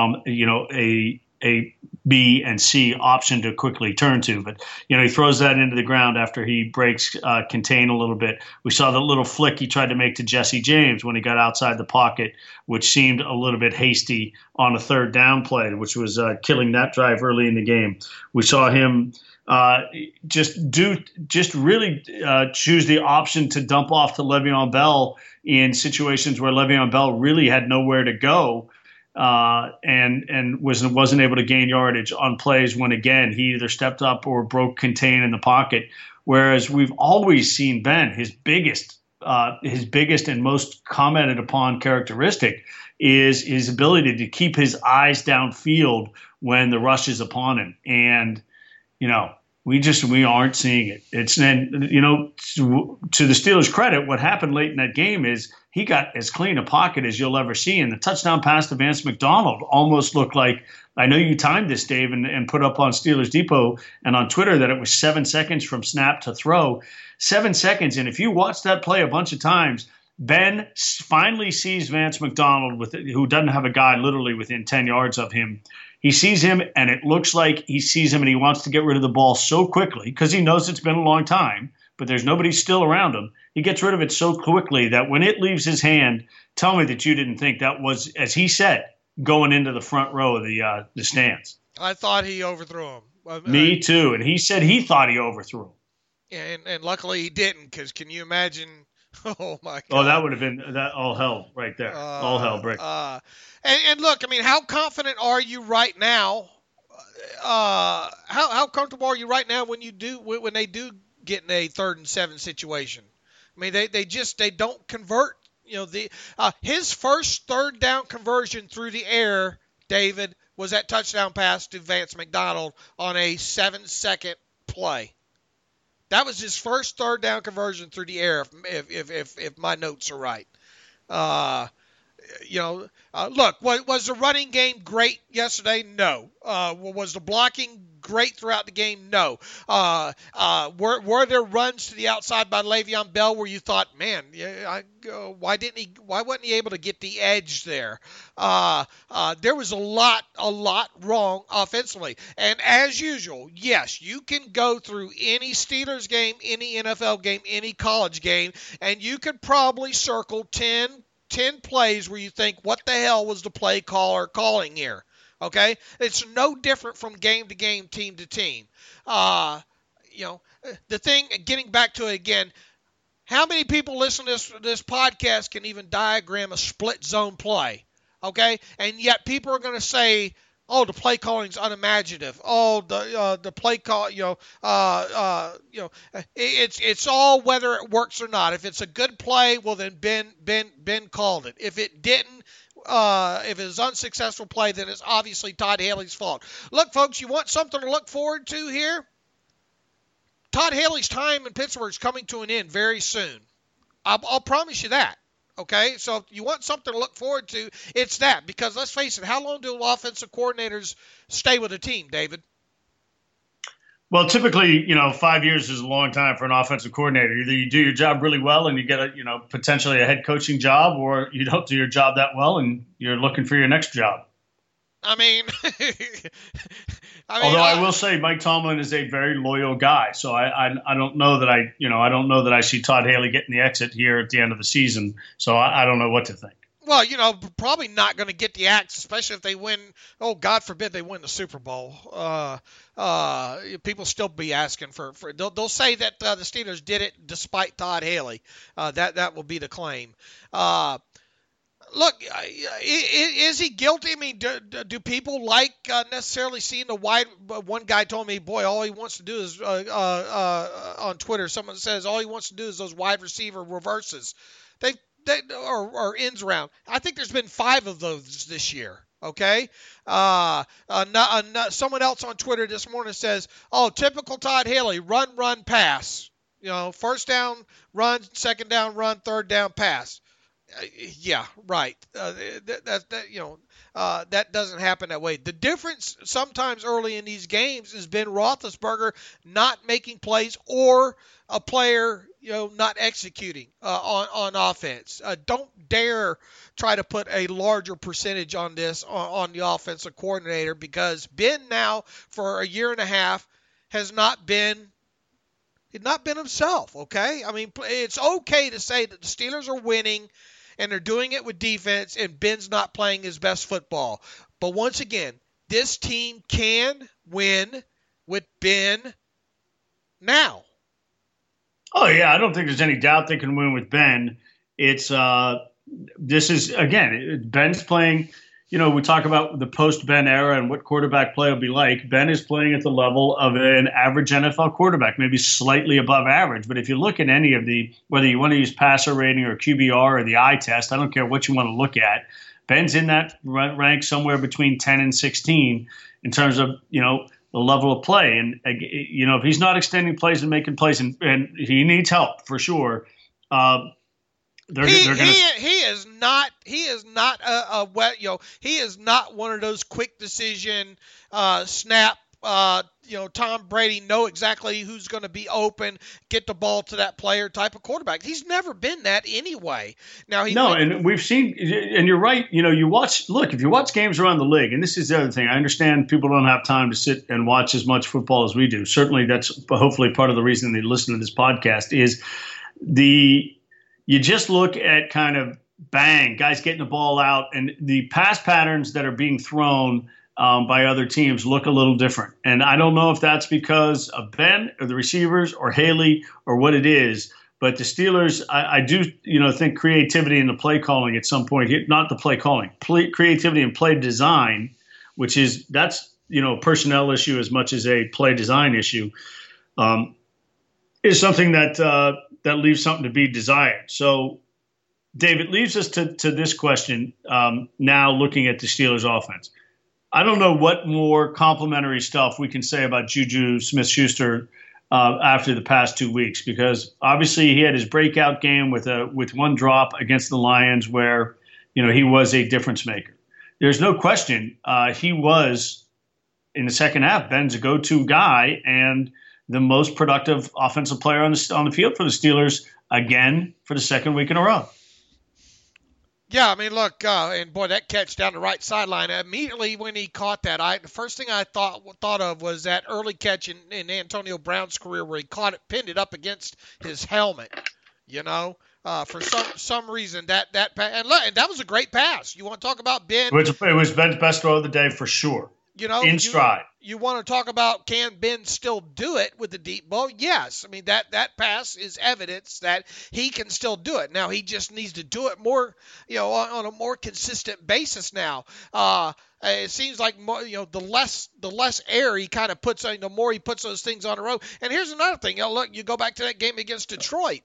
a B and C option to quickly turn to. But, he throws that into the ground after he breaks contain a little bit. We saw the little flick he tried to make to Jesse James when he got outside the pocket, which seemed a little bit hasty on a third down play, which was killing that drive early in the game. We saw him just really choose the option to dump off to Le'Veon Bell in situations where Le'Veon Bell really had nowhere to go. And wasn't able to gain yardage on plays when, again, he either stepped up or broke contain in the pocket. Whereas we've always seen Ben, his biggest and most commented upon characteristic is his ability to keep his eyes downfield when the rush is upon him. And, we aren't seeing it. It's then, to the Steelers' credit, what happened late in that game is he got as clean a pocket as you'll ever see. And the touchdown pass to Vance McDonald almost looked like, I know you timed this, Dave, and put up on Steelers Depot and on Twitter that it was 7 seconds from snap to throw. 7 seconds. And if you watch that play a bunch of times, Ben finally sees Vance McDonald, who doesn't have a guy literally within 10 yards of him. He sees him, and it looks like he sees him, and he wants to get rid of the ball so quickly because he knows it's been a long time, but there's nobody still around him. He gets rid of it so quickly that when it leaves his hand, tell me that you didn't think that was, as he said, going into the front row of the stands. I thought he overthrew him. Me too, and he said he thought he overthrew him. And luckily he didn't, because can you imagine Oh my God! Oh, that would have been that all hell right there. All hell break. And look, I mean, how confident are you right now? How comfortable are you right now when they do get in a 3rd and 7 situation? I mean, they don't convert. His first 3rd down conversion through the air, David, was that touchdown pass to Vance McDonald on a 7-second play. That was his first 3rd down conversion through the air, if my notes are right. Look, was the running game great yesterday? No. Was the blocking great throughout the game? No. Were there runs to the outside by Le'Veon Bell where you thought, man, why wasn't he able to get the edge there? There was a lot wrong offensively. And as usual, yes, you can go through any Steelers game, any NFL game, any college game, and you could probably circle 10 plays where you think, what the hell was the play caller calling here? Okay? It's no different from game to game, team to team. The thing, getting back to it again, how many people listen to this podcast can even diagram a split zone play? Okay? And yet people are going to say, oh, the play calling's unimaginative. Oh, the play call, it's all whether it works or not. If it's a good play, well then Ben called it. If it didn't, if it was an unsuccessful play, then it's obviously Todd Haley's fault. Look, folks, you want something to look forward to here? Todd Haley's time in Pittsburgh is coming to an end very soon. I'll promise you that. Okay, so if you want something to look forward to, it's that. Because let's face it, how long do offensive coordinators stay with a team, David? Well, typically, 5 years is a long time for an offensive coordinator. Either you do your job really well and you get potentially a head coaching job, or you don't do your job that well and you're looking for your next job. I mean, although I will say Mike Tomlin is a very loyal guy, so I don't know that I see Todd Haley getting the exit here at the end of the season. So I don't know what to think. Well, probably not going to get the axe, especially if they win. Oh, God forbid they win the Super Bowl. People still be asking for. They'll say that the Steelers did it despite Todd Haley. That will be the claim. Look, is he guilty? I mean, do people like necessarily seeing the wide? One guy told me, boy, all he wants to do is on Twitter. Someone says all he wants to do is those wide receiver reverses. Or ends around. I think there's been 5 of those this year. Okay. Someone else on Twitter this morning says, "Oh, typical Todd Haley, run, pass. First down, run, second down, run, third down, pass." Yeah, right. That doesn't happen that way. The difference sometimes early in these games has been Roethlisberger not making plays or a player, not executing on offense. Don't dare try to put a larger percentage on this on the offensive coordinator, because Ben now for a year and a half has not been himself. Okay, I mean, it's okay to say that the Steelers are winning and they're doing it with defense, and Ben's not playing his best football. But once again, this team can win with Ben now. Oh, yeah, I don't think there's any doubt they can win with Ben. It's this is, again, Ben's playing, we talk about the post-Ben era and what quarterback play will be like. Ben is playing at the level of an average NFL quarterback, maybe slightly above average. But if you look at any of whether you want to use passer rating or QBR or the eye test, I don't care what you want to look at, Ben's in that rank somewhere between 10 and 16 in terms of, the level of play. And, if he's not extending plays and making plays, and he needs help for sure, He is not one of those quick decision snap. Tom Brady know exactly who's going to be open, get the ball to that player type of quarterback. He's never been that anyway. And we've seen, and you're right. If you watch games around the league, and this is the other thing, I understand people don't have time to sit and watch as much football as we do. Certainly, that's hopefully part of the reason they listen to this podcast is you just look at kind of bang, guys getting the ball out, and the pass patterns that are being thrown by other teams look a little different. And I don't know if that's because of Ben or the receivers or Haley or what it is, But the Steelers, I do, think creativity in the play calling at some point, not the play calling, creativity and play design, that's a personnel issue as much as a play design issue, is something that leaves something to be desired. So, Dave, it leaves us to this question now looking at the Steelers offense. I don't know what more complimentary stuff we can say about Juju Smith-Schuster after the past 2 weeks, because obviously he had his breakout game with one drop against the Lions where, he was a difference maker. There's no question he was, in the second half, Ben's a go-to guy and the most productive offensive player on the field for the Steelers again for the second week in a row. Yeah, I mean, look, and boy, that catch down the right sideline. Immediately when he caught that, the first thing I thought of was that early catch in Antonio Brown's career where he caught it, pinned it up against his helmet. For some reason that and that was a great pass. You want to talk about Ben? It was Ben's best throw of the day for sure. In stride. You want to talk about, can Ben still do it with the deep ball? Yes. I mean, that pass is evidence that he can still do it. Now, he just needs to do it more, on a more consistent basis now. It seems like more, the less air he kind of puts, the more he puts those things on the road. And here's another thing. Look, you go back to that game against Detroit.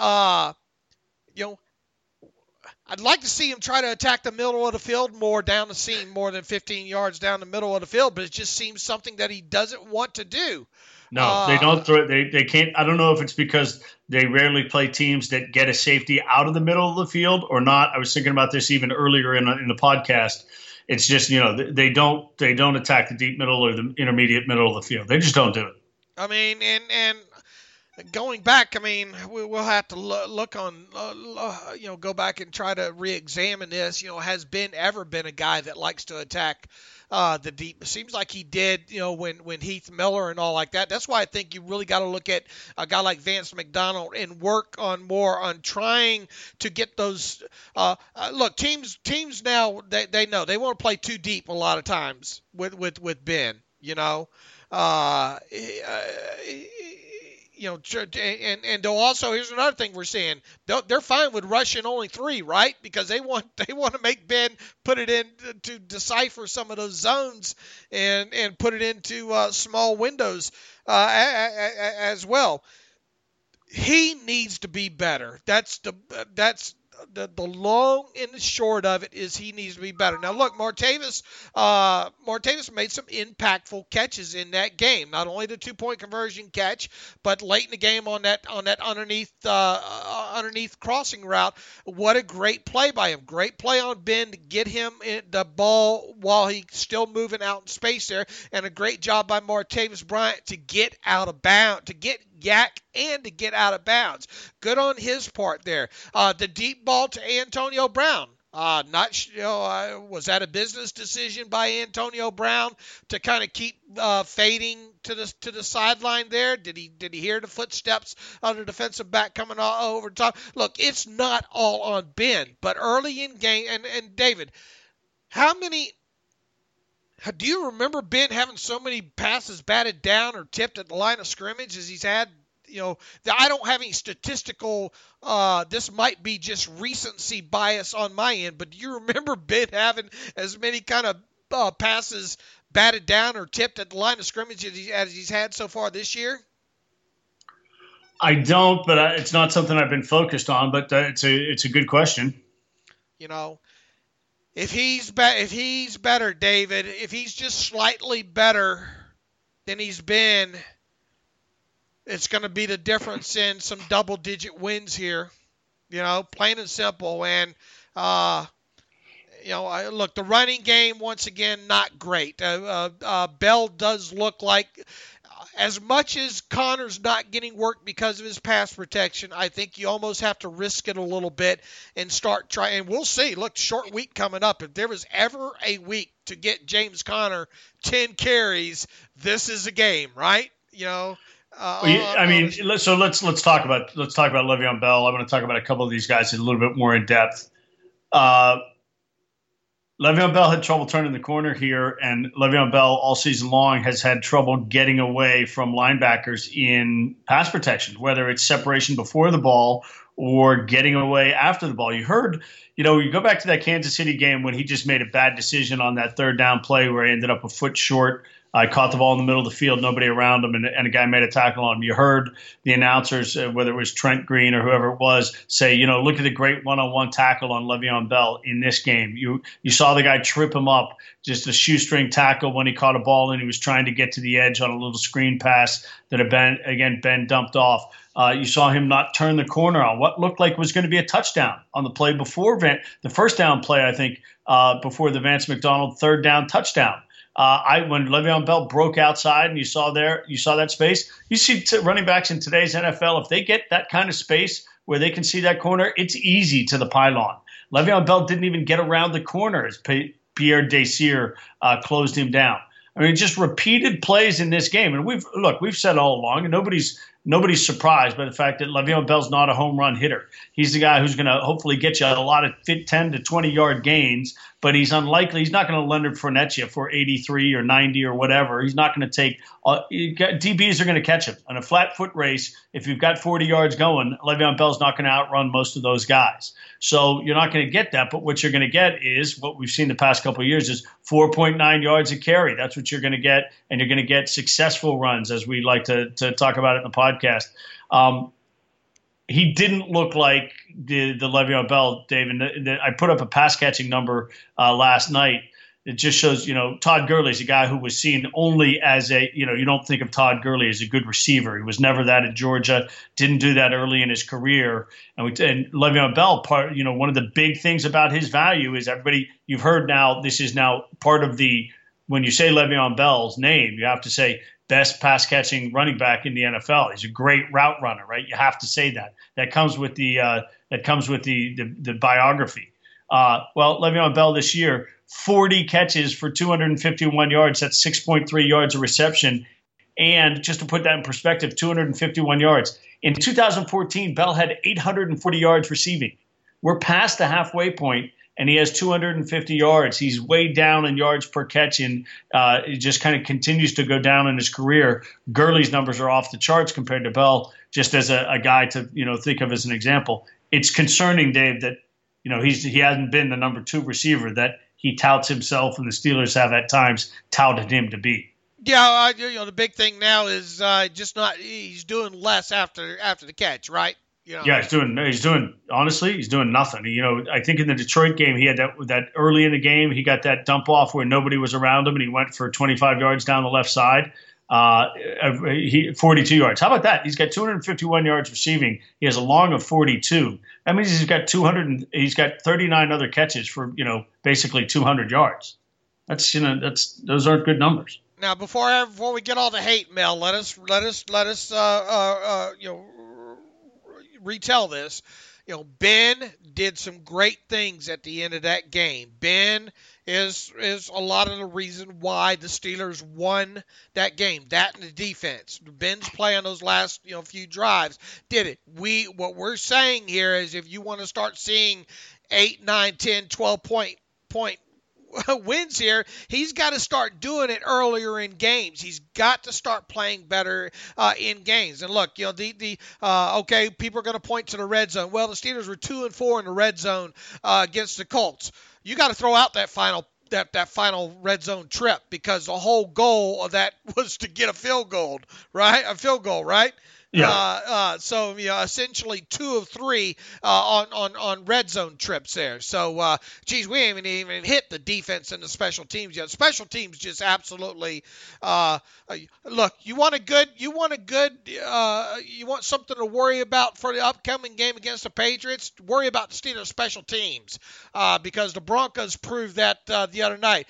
I'd like to see him try to attack the middle of the field more down the seam, more than 15 yards down the middle of the field, but it just seems something that he doesn't want to do. No, they don't throw it. They can't. I don't know if it's because they rarely play teams that get a safety out of the middle of the field or not. I was thinking about this even earlier in the podcast. It's just, they don't attack the deep middle or the intermediate middle of the field. They just don't do it. I mean, and going back, I mean, we'll have to look on, go back and try to re-examine this. Has Ben ever been a guy that likes to attack the deep? It seems like he did, when Heath Miller and all like that. That's why I think you really got to look at a guy like Vance McDonald and work on more on trying to get those. Look, teams now they know they want to play too deep a lot of times with Ben. And also here's another thing we're seeing. They're fine with rushing only 3, right? Because they want to make Ben put it in to decipher some of those zones and put it into small windows as well. He needs to be better. That's the long and the short of it is he needs to be better. Now look, Martavis made some impactful catches in that game. Not only the 2-point conversion catch, but late in the game on that underneath crossing route. What a great play by him! Great play on Ben to get him the ball while he's still moving out in space there, and a great job by Martavis Bryant to get out of bounds, to get yak and to get out of bounds. Good on his part there. The deep ball to Antonio Brown. Was that a business decision by Antonio Brown to kind of keep fading to the sideline there? Did he hear the footsteps of the defensive back coming all over top? Look, it's not all on Ben, but early in game, and David, do you remember Ben having so many passes batted down or tipped at the line of scrimmage as he's had? I don't have any statistical, this might be just recency bias on my end, but do you remember Ben having as many kind of passes batted down or tipped at the line of scrimmage as he's had so far this year? I don't, but it's not something I've been focused on, but it's a good question. If he's better, David, if he's just slightly better than he's been, it's going to be the difference in some double-digit wins here, plain and simple. And, look, the running game, once again, not great. Bell does look like, as much as Connor's not getting work because of his pass protection, I think you almost have to risk it a little bit and start trying. And we'll see. Look, short week coming up. If there was ever a week to get James Conner 10 carries, this is a game, right? So let's talk about Le'Veon Bell. I'm going to talk about a couple of these guys a little bit more in depth. Le'Veon Bell had trouble turning the corner here, and Le'Veon Bell all season long has had trouble getting away from linebackers in pass protection, whether it's separation before the ball or getting away after the ball. You heard, you go back to that Kansas City game when he just made a bad decision on that third down play where he ended up a foot short. I caught the ball in the middle of the field, nobody around him, and a guy made a tackle on him. You heard the announcers, whether it was Trent Green or whoever it was, say, look at the great one-on-one tackle on Le'Veon Bell in this game. You saw the guy trip him up, just a shoestring tackle when he caught a ball and he was trying to get to the edge on a little screen pass that Ben dumped off. You saw him not turn the corner on what looked like was going to be a touchdown on the play before the first down play, I think, before the Vance McDonald third down touchdown. When Le'Veon Bell broke outside and you saw that space, you see running backs in today's NFL, if they get that kind of space where they can see that corner, it's easy to the pylon. Le'Veon Bell didn't even get around the corner as Pierre Desir closed him down. I mean, just repeated plays in this game. And we've said all along, and nobody's surprised by the fact that Le'Veon Bell's not a home run hitter. He's the guy who's going to hopefully get you a lot of 10 to 20 yard gains, but he's unlikely. He's not going to Leonard Fournette you for 83 or 90 or whatever. He's not going to take DBs are going to catch him on a flat foot race. If you've got 40 yards going, Le'Veon Bell's not going to outrun most of those guys. So you're not going to get that. But what you're going to get is what we've seen the past couple of years is 4.9 yards a carry. That's what you're going to get. And you're going to get successful runs, as we like to talk about it in the podcast. He didn't look like the Le'Veon Bell, Dave. And I put up a pass catching number last night. It just shows, Todd Gurley's a guy who was seen only as you don't think of Todd Gurley as a good receiver. He was never that at Georgia, didn't do that early in his career. And Le'Veon Bell, one of the big things about his value is you've heard now, this is now part of when you say Le'Veon Bell's name, you have to say best pass catching running back in the NFL. He's a great route runner, right? You have to say that. That comes with the biography. Well, Le'Veon Bell this year, 40 catches for 251 yards. That's 6.3 yards of reception. And just to put that in perspective, 251 yards. In 2014, Bell had 840 yards receiving. We're past the halfway point, and he has 250 yards. He's way down in yards per catch, and it just kind of continues to go down in his career. Gurley's numbers are off the charts compared to Bell, just as a guy to think of as an example. It's concerning, Dave, that he hasn't been the number 2 receiver that he touts himself and the Steelers have at times touted him to be. Yeah, the big thing now is he's doing less after the catch, right? Yeah, he's doing nothing. I think in the Detroit game, he had that early in the game, he got that dump off where nobody was around him and he went for 25 yards down the left side. 42 yards. How about that? He's got 251 yards receiving. He has a long of 42. That means he's got 39 other catches for, basically 200 yards. Those aren't good numbers. Now, before we get all the hate mail, let us retell this. Ben did some great things at the end of that game. Ben is a lot of the reason why the Steelers won that game. That and the defense. Ben's play on those last few drives did it. What we're saying here is if you want to start seeing 8, 9, 10, 12 point wins here, he's got to start doing it earlier in games. He's got to start playing better in games. And look, okay, people are going to point to the red zone. Well, the Steelers were 2-4 in the red zone against the Colts. You got to throw out that final red zone trip because the whole goal of that was to get a field goal, right? Yeah. So essentially 2 of 3 on red zone trips there. So we haven't even hit the defense and the special teams yet. Special teams just absolutely look. You want something to worry about for the upcoming game against the Patriots. Worry about the Steelers special teams because the Broncos proved that the other night.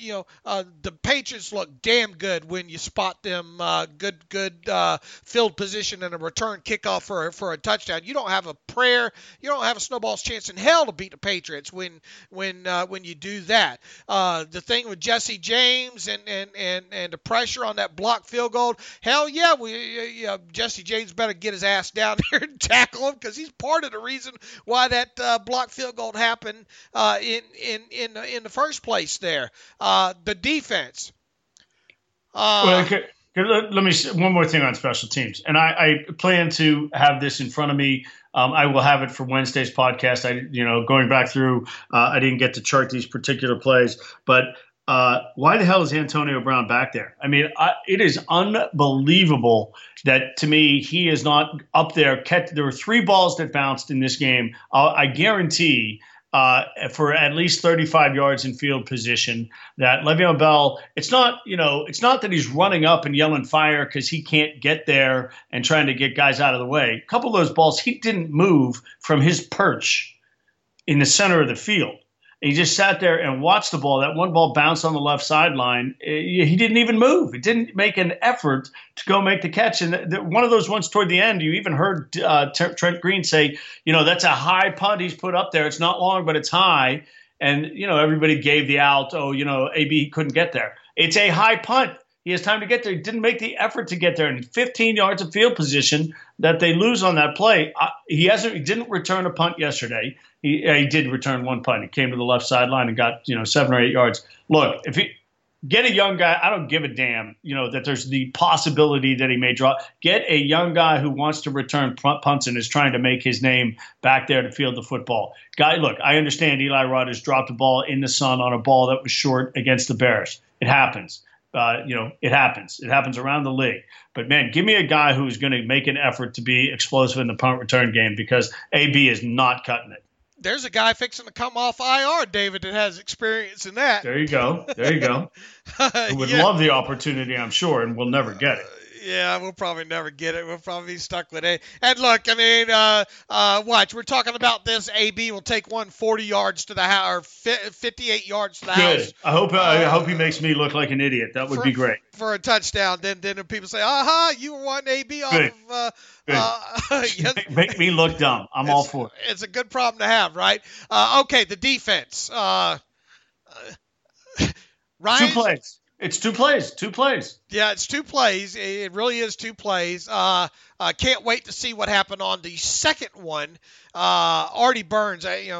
The Patriots look damn good when you spot them good field position position and a return kickoff for a touchdown. You don't have a prayer. You don't have a snowball's chance in hell to beat the Patriots when you do that. The thing with Jesse James and the pressure on that blocked field goal, hell yeah, Jesse James better get his ass down there and tackle him, because he's part of the reason why that blocked field goal happened in the first place there. The defense. Let me say one more thing on special teams, and I plan to have this in front of me. I will have it for Wednesday's podcast. Going back through, I didn't get to chart these particular plays, but why the hell is Antonio Brown back there? I mean, it is unbelievable that, to me, he is not up there. There were 3 balls that bounced in this game. I guarantee for at least 35 yards in field position that Le'Veon Bell, it's not that he's running up and yelling fire because he can't get there and trying to get guys out of the way. A couple of those balls, he didn't move from his perch in the center of the field. He just sat there and watched the ball. That one ball bounced on the left sideline. He didn't even move. He didn't make an effort to go make the catch. And one of those ones toward the end, you even heard Trent Green say, that's a high punt he's put up there. It's not long, but it's high. And, everybody gave the out. Oh, AB couldn't get there. It's a high punt. He has time to get there. He didn't make the effort to get there. And 15 yards of field position that they lose on that play. He didn't return a punt yesterday. He did return one punt. He came to the left sideline and got 7 or 8 yards. Look, if he get a young guy, I don't give a damn. That there's the possibility that he may drop. Get a young guy who wants to return punts and is trying to make his name back there to field the football. Guy, look, I understand Eli Rogers dropped a ball in the sun on a ball that was short against the Bears. It happens. It happens. It happens around the league. But, man, give me a guy who's going to make an effort to be explosive in the punt return game, because AB is not cutting it. There's a guy fixing to come off IR, David, that has experience in that. There you go. Who would love the opportunity, I'm sure, and will never get it. Yeah, we'll probably never get it. We'll probably be stuck with it. And look, I mean, watch. We're talking about this. AB will take 140 yards to the house, or 58 yards to the house. Good. I hope he makes me look like an idiot. That would be great for a touchdown. Then people say, "Aha, you won AB off of." Make me look dumb. I'm all for it. It's a good problem to have, right? Okay, the defense. Ryan. 2 plays. It's 2 plays. 2 plays. Yeah, it's 2 plays. It really is 2 plays. Can't wait to see what happened on the second one. Artie Burns.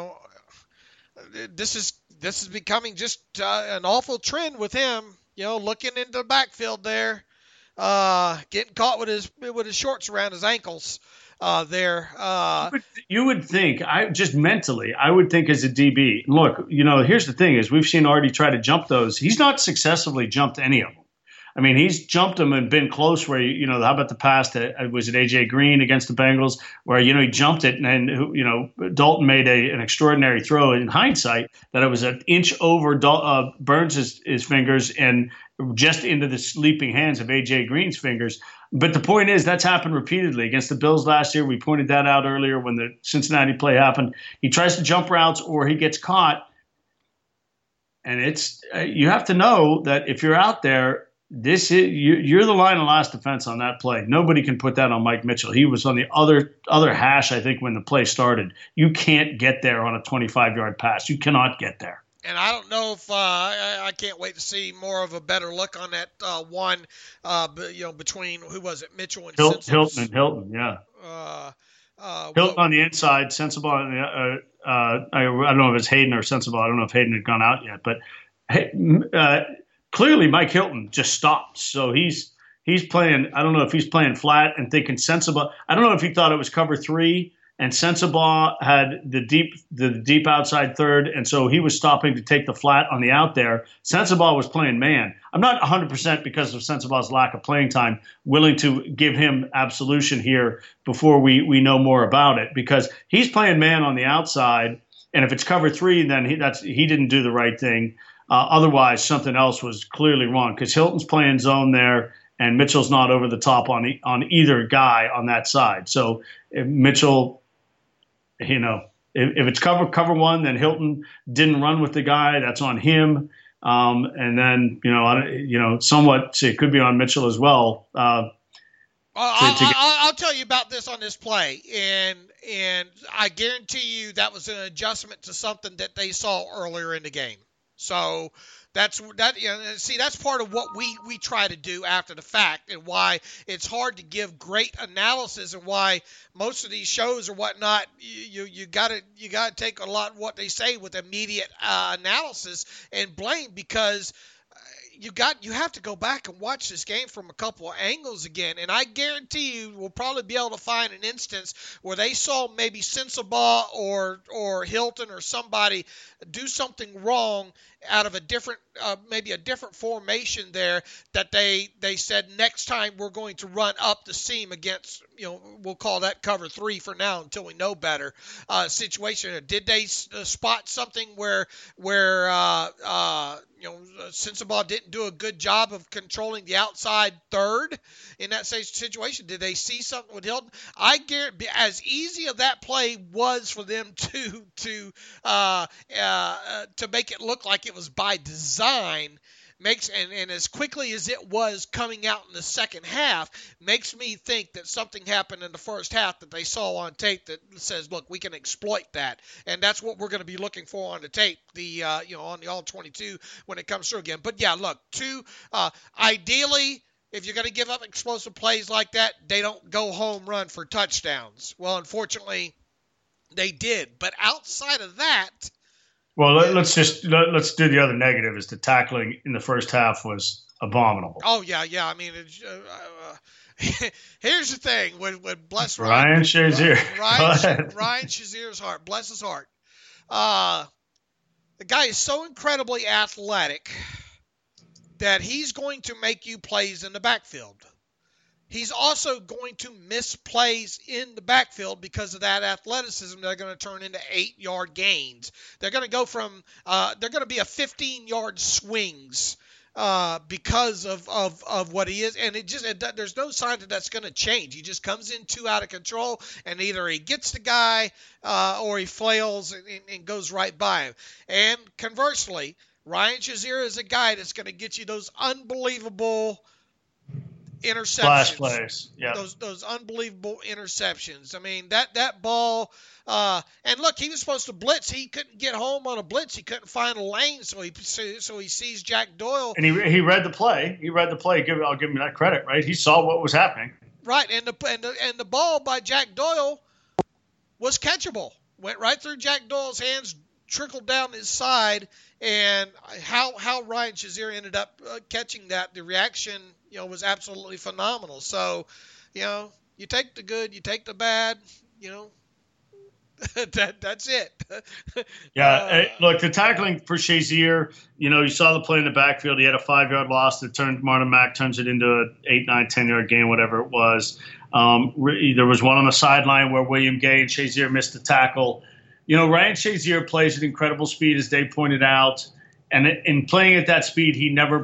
This is becoming just an awful trend with him. Looking into the backfield there, getting caught with his shorts around his ankles. There. You would think, I would think as a DB, look, here's the thing is we've seen Artie try to jump those. He's not successfully jumped any of them. I mean, he's jumped them and been close where, how about the pass that was it A.J. Green against the Bengals where, he jumped it and then, Dalton made an extraordinary throw in hindsight that it was an inch over Burns' fingers and just into the sleeping hands of A.J. Green's fingers. But the point is that's happened repeatedly against the Bills last year. We pointed that out earlier when the Cincinnati play happened. He tries to jump routes or he gets caught. And it's you have to know that if you're out there, you're the line of last defense on that play. Nobody can put that on Mike Mitchell. He was on the other hash, I think, when the play started. You can't get there on a 25-yard pass. You cannot get there. And I don't know if I can't wait to see more of a better look on that one, between who was it, Mitchell and Hilton, yeah. Hilton on the inside, Sensible on the. I don't know if it's Hayden or Sensible. I don't know if Hayden had gone out yet, but clearly Mike Hilton just stopped. So he's playing. I don't know if he's playing flat and thinking Sensible. I don't know if he thought it was cover 3. And Sensabaugh had the deep outside third, and so he was stopping to take the flat on the out there. Sensabaugh was playing man. I'm not 100% because of Sensabaugh's lack of playing time willing to give him absolution here before we know more about it, because he's playing man on the outside, and if it's cover 3, then he didn't do the right thing. Otherwise, something else was clearly wrong because Hilton's playing zone there, and Mitchell's not over the top on either guy on that side. So if Mitchell. If it's cover 1, then Hilton didn't run with the guy. That's on him. And then, somewhat it could be on Mitchell as well. I'll tell you about this on this play, and I guarantee you that was an adjustment to something that they saw earlier in the game. So that's part of what we try to do after the fact, and why it's hard to give great analysis, and why most of these shows or whatnot, you gotta take a lot of what they say with immediate analysis and blame, because you have to go back and watch this game from a couple of angles again, and I guarantee you we'll probably be able to find an instance where they saw maybe Sensabaugh or Hilton or somebody do something wrong out of a different maybe a different formation there, that they said next time we're going to run up the seam against, we'll call that cover 3 for now until we know better situation. Did they spot something where Sensabaugh didn't do a good job of controlling the outside third in that same situation? Did they see something with Hilton? I guarantee, as easy as that play was for them to make it look like it was by design, and as quickly as it was coming out in the second half, makes me think that something happened in the first half that they saw on tape that says, look, we can exploit that. And that's what we're going to be looking for on the tape, on the All-22 when it comes through again. But yeah, look, ideally, if you're going to give up explosive plays like that, they don't go home run for touchdowns. Well, unfortunately, they did. But outside of that, well, let's do the other negative. Is the tackling in the first half was abominable. Oh yeah. I mean, here's the thing: when bless Ryan Shazier, Ryan Shazier's heart, bless his heart. The guy is so incredibly athletic that he's going to make you plays in the backfield. He's also going to miss plays in the backfield because of that athleticism. They're going to turn into 8-yard gains. They're going to go from they're going to be a 15-yard swings because of what he is, and there's no sign that that's going to change. He just comes in too out of control, and either he gets the guy or he flails and goes right by him. And conversely, Ryan Shazier is a guy that's going to get you those unbelievable interceptions. Flash plays. Yeah. Those unbelievable interceptions. I mean, that ball, and look, he was supposed to blitz. He couldn't get home on a blitz. He couldn't find a lane, so he sees Jack Doyle. And he read the play. I'll give him that credit, right? He saw what was happening. Right, and the ball by Jack Doyle was catchable. Went right through Jack Doyle's hands, trickled down his side, and how Ryan Shazier ended up catching that, the reaction, was absolutely phenomenal. So, you take the good, you take the bad, that's it. Yeah, look, the tackling for Shazier, you saw the play in the backfield. He had a 5-yard loss that Marlon Mack turns it into an 8, 9, 10-yard gain, whatever it was. There was one on the sideline where William Gay and Shazier missed the tackle. Ryan Shazier plays at incredible speed, as Dave pointed out, and in playing at that speed, he never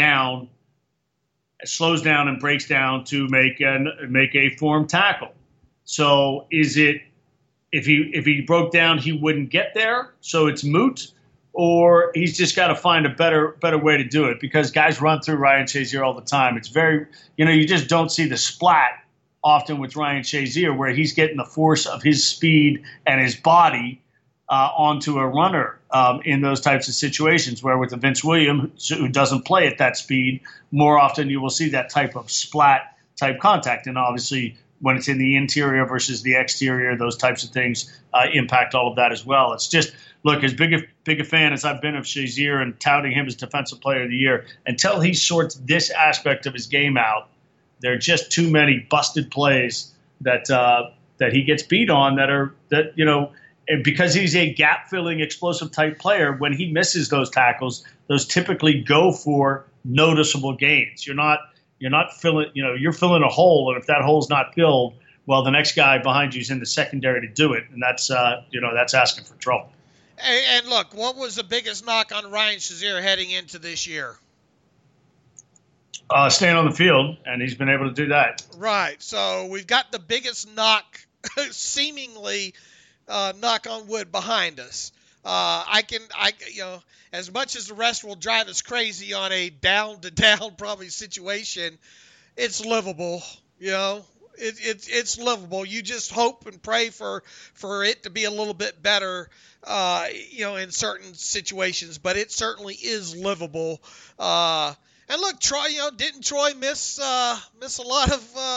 slows down and breaks down to make a formed tackle. So is it, if he broke down, he wouldn't get there, so it's moot, or he's just got to find a better way to do it, because guys run through Ryan Shazier all the time. It's very, you just don't see the splat often with Ryan Shazier, where he's getting the force of his speed and his body onto a runner in those types of situations, where with the Vince Williams, who doesn't play at that speed, more often you will see that type of splat type contact. And obviously when it's in the interior versus the exterior, those types of things impact all of that as well. It's just, look, as big a fan as I've been of Shazier and touting him as Defensive Player of the Year, until he sorts this aspect of his game out, there are just too many busted plays that he gets beat on and because he's a gap-filling, explosive type player, when he misses those tackles, those typically go for noticeable gains. You're not filling, you're filling a hole, and if that hole's not filled, well, the next guy behind you is in the secondary to do it, and that's asking for trouble. And look, what was the biggest knock on Ryan Shazier heading into this year? Staying on the field, and he's been able to do that. Right. So we've got the biggest knock, seemingly knock on wood, behind us. As much as the rest will drive us crazy on a down-to-down probably situation, it's livable. You know, it's livable. You just hope and pray for it to be a little bit better, in certain situations. But it certainly is livable. And look, Troy, didn't Troy miss a lot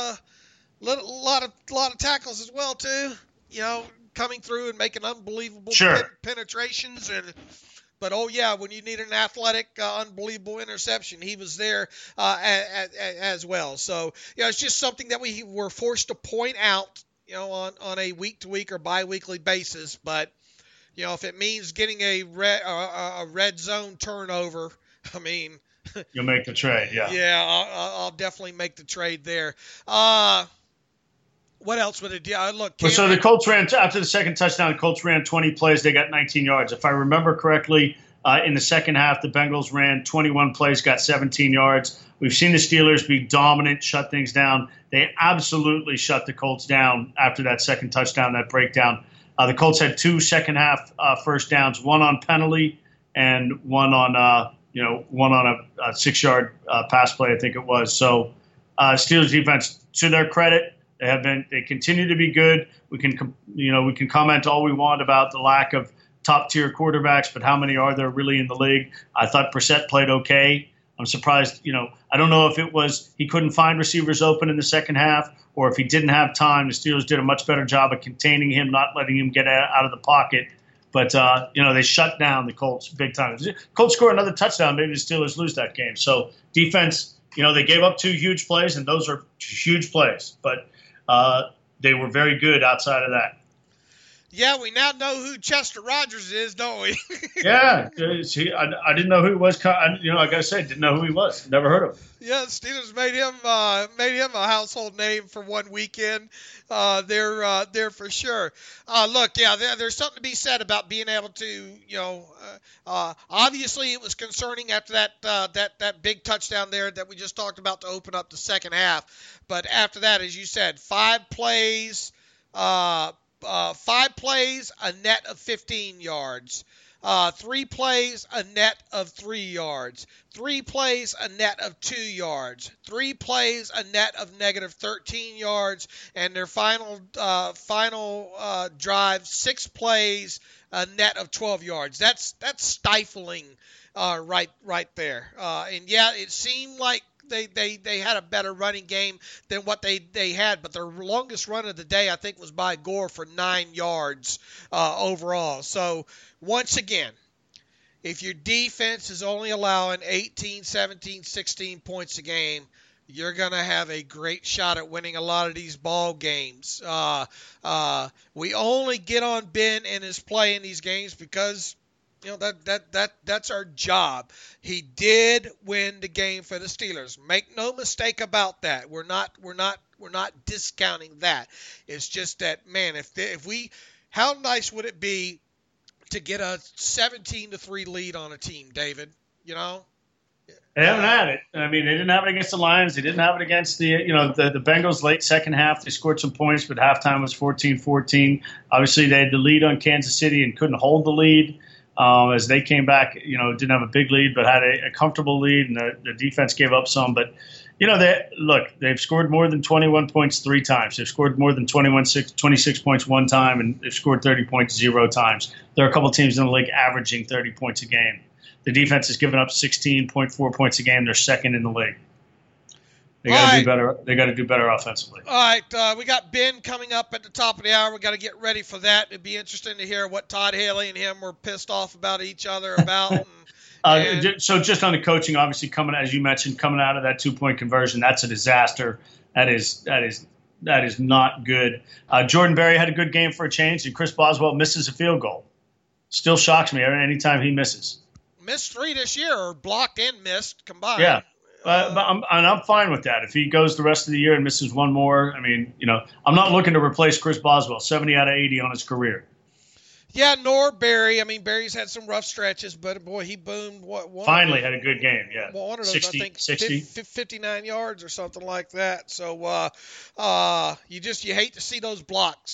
of tackles as well too? Coming through and making unbelievable penetrations But oh yeah, when you need an athletic, unbelievable interception, he was there as well. So it's just something that we were forced to point out, on a week-to-week or bi-weekly basis. But if it means getting a red zone turnover, I mean, you'll make the trade. Yeah. Yeah, I'll definitely make the trade there. What else would it do? Look, so the Colts ran after the second touchdown. The Colts ran 20 plays. They got 19 yards. If I remember correctly, in the second half, the Bengals ran 21 plays, got 17 yards. We've seen the Steelers be dominant, shut things down. They absolutely shut the Colts down after that second touchdown, that breakdown. The Colts had 2 second half first downs, one on penalty and one on a 6-yard pass play, I think it was. So Steelers defense, to their credit, they continue to be good. We can comment all we want about the lack of top tier quarterbacks, but how many are there really in the league? I thought Brissett played okay. I'm surprised, I don't know if it was he couldn't find receivers open in the second half, or if he didn't have time. The Steelers did a much better job of containing him, not letting him get out of the pocket. But, they shut down the Colts big time. Colts score another touchdown, maybe the Steelers lose that game. So defense, they gave up 2 huge plays, and those are huge plays. But they were very good outside of that. Yeah, we now know who Chester Rogers is, don't we? Yeah, I didn't know who he was. I gotta say, didn't know who he was. Never heard of him. Yeah, Steelers made him a household name for one weekend. There for sure. Look, yeah, there's something to be said about being able to, obviously it was concerning after that big touchdown there that we just talked about to open up the second half. But after that, as you said, 5 plays. 5 plays, a net of 15 yards. 3 plays, a net of 3 yards. 3 plays, a net of 2 yards. 3 plays, a net of negative 13 yards. And their final drive, 6 plays, a net of 12 yards. That's stifling right there. And yeah, it seemed like they had a better running game than what they had, but their longest run of the day, I think, was by Gore for 9 yards overall. So once again, if your defense is only allowing 18, 17, 16 points a game, you're going to have a great shot at winning a lot of these ball games. We only get on Ben and his play in these games because that's our job. He did win the game for the Steelers. Make no mistake about that. We're not discounting that. It's just that, man, how nice would it be to get a 17-3 lead on a team, David? They haven't had it. I mean, they didn't have it against the Lions. They didn't have it against the Bengals late second half. They scored some points, but halftime was 14-14. Obviously, they had the lead on Kansas City and couldn't hold the lead. As they came back, didn't have a big lead, but had a comfortable lead, and the defense gave up some. But, they've scored more than 21 points 3 times. They've scored more than 26 points 1 time, and they've scored 30 points 0 times. There are a couple teams in the league averaging 30 points a game. The defense has given up 16.4 points a game. They're second in the league. They got to do better. They got to do better offensively. All right, we got Ben coming up at the top of the hour. We got to get ready for that. It'd be interesting to hear what Todd Haley and him were pissed off about each other about. So just on the coaching, obviously coming out of that 2-point conversion, that's a disaster. That is not good. Jordan Berry had a good game for a change, and Chris Boswell misses a field goal. Still shocks me anytime he misses. Missed 3 this year, or blocked and missed combined. Yeah. But I'm fine with that. If he goes the rest of the year and misses 1 more, I mean, I'm not looking to replace Chris Boswell, 70 out of 80 on his career. Yeah, nor Barry. I mean, Barry's had some rough stretches, but boy, he boomed. Finally had a good game. Yeah, one of those, 60, I think, 60. 59 yards or something like that. So you hate to see those blocks.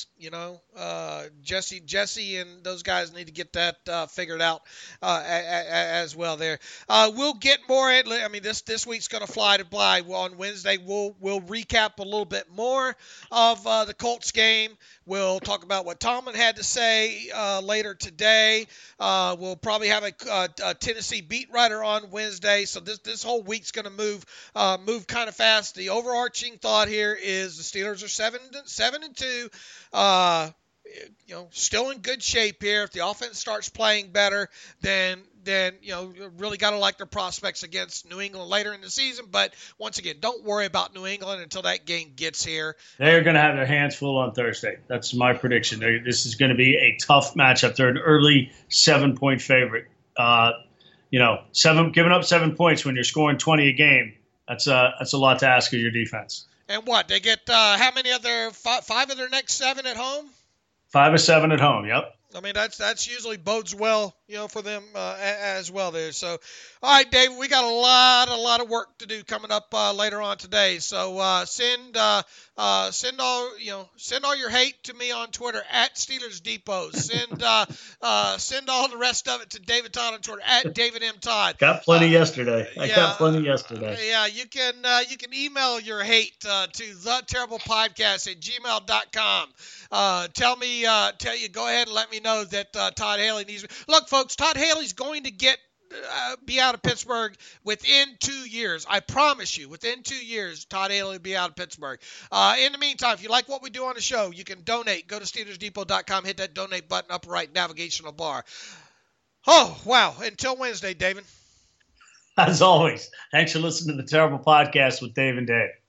Jesse and those guys need to get that figured out as well. There, we'll get more. I mean, this week's going to fly by. On Wednesday, we'll recap a little bit more of the Colts game. We'll talk about what Tomlin had to say later today. We'll probably have a Tennessee beat writer on Wednesday. So this whole week's going to move kind of fast. The overarching thought here is the Steelers are 7-2. Still in good shape here. If the offense starts playing better, then really got to like their prospects against New England later in the season. But once again, don't worry about New England until that game gets here. They're going to have their hands full on Thursday. That's my prediction. This is going to be a tough matchup. They're an early 7-point favorite. Giving up 7 points when you're scoring 20 a game, that's a lot to ask of your defense. And what, they get how many of their 5 of their next 7 at home? 5 or 7 at home. Yep. I mean, that's usually bodes well, for them as well there. So, all right, Dave, we got a lot of work to do coming up later on today. So send all your hate to me on Twitter at Steelers Depot. Send all the rest of it to David Todd on Twitter at David M. Todd. Got plenty yesterday. Got plenty yesterday. Yeah, you can email your hate to theterriblepodcast@gmail.com. Tell you, go ahead and let me know that Todd Haley needs me. Look, folks, Todd Haley's going to be out of Pittsburgh within 2 years. I promise you, within 2 years, Todd Haley will be out of Pittsburgh. In the meantime, if you like what we do on the show, you can donate. Go to SteelersDepot.com, hit that donate button, upper right navigational bar. Oh, wow. Until Wednesday, David. As always, thanks for listening to the Terrible Podcast with Dave and Dave.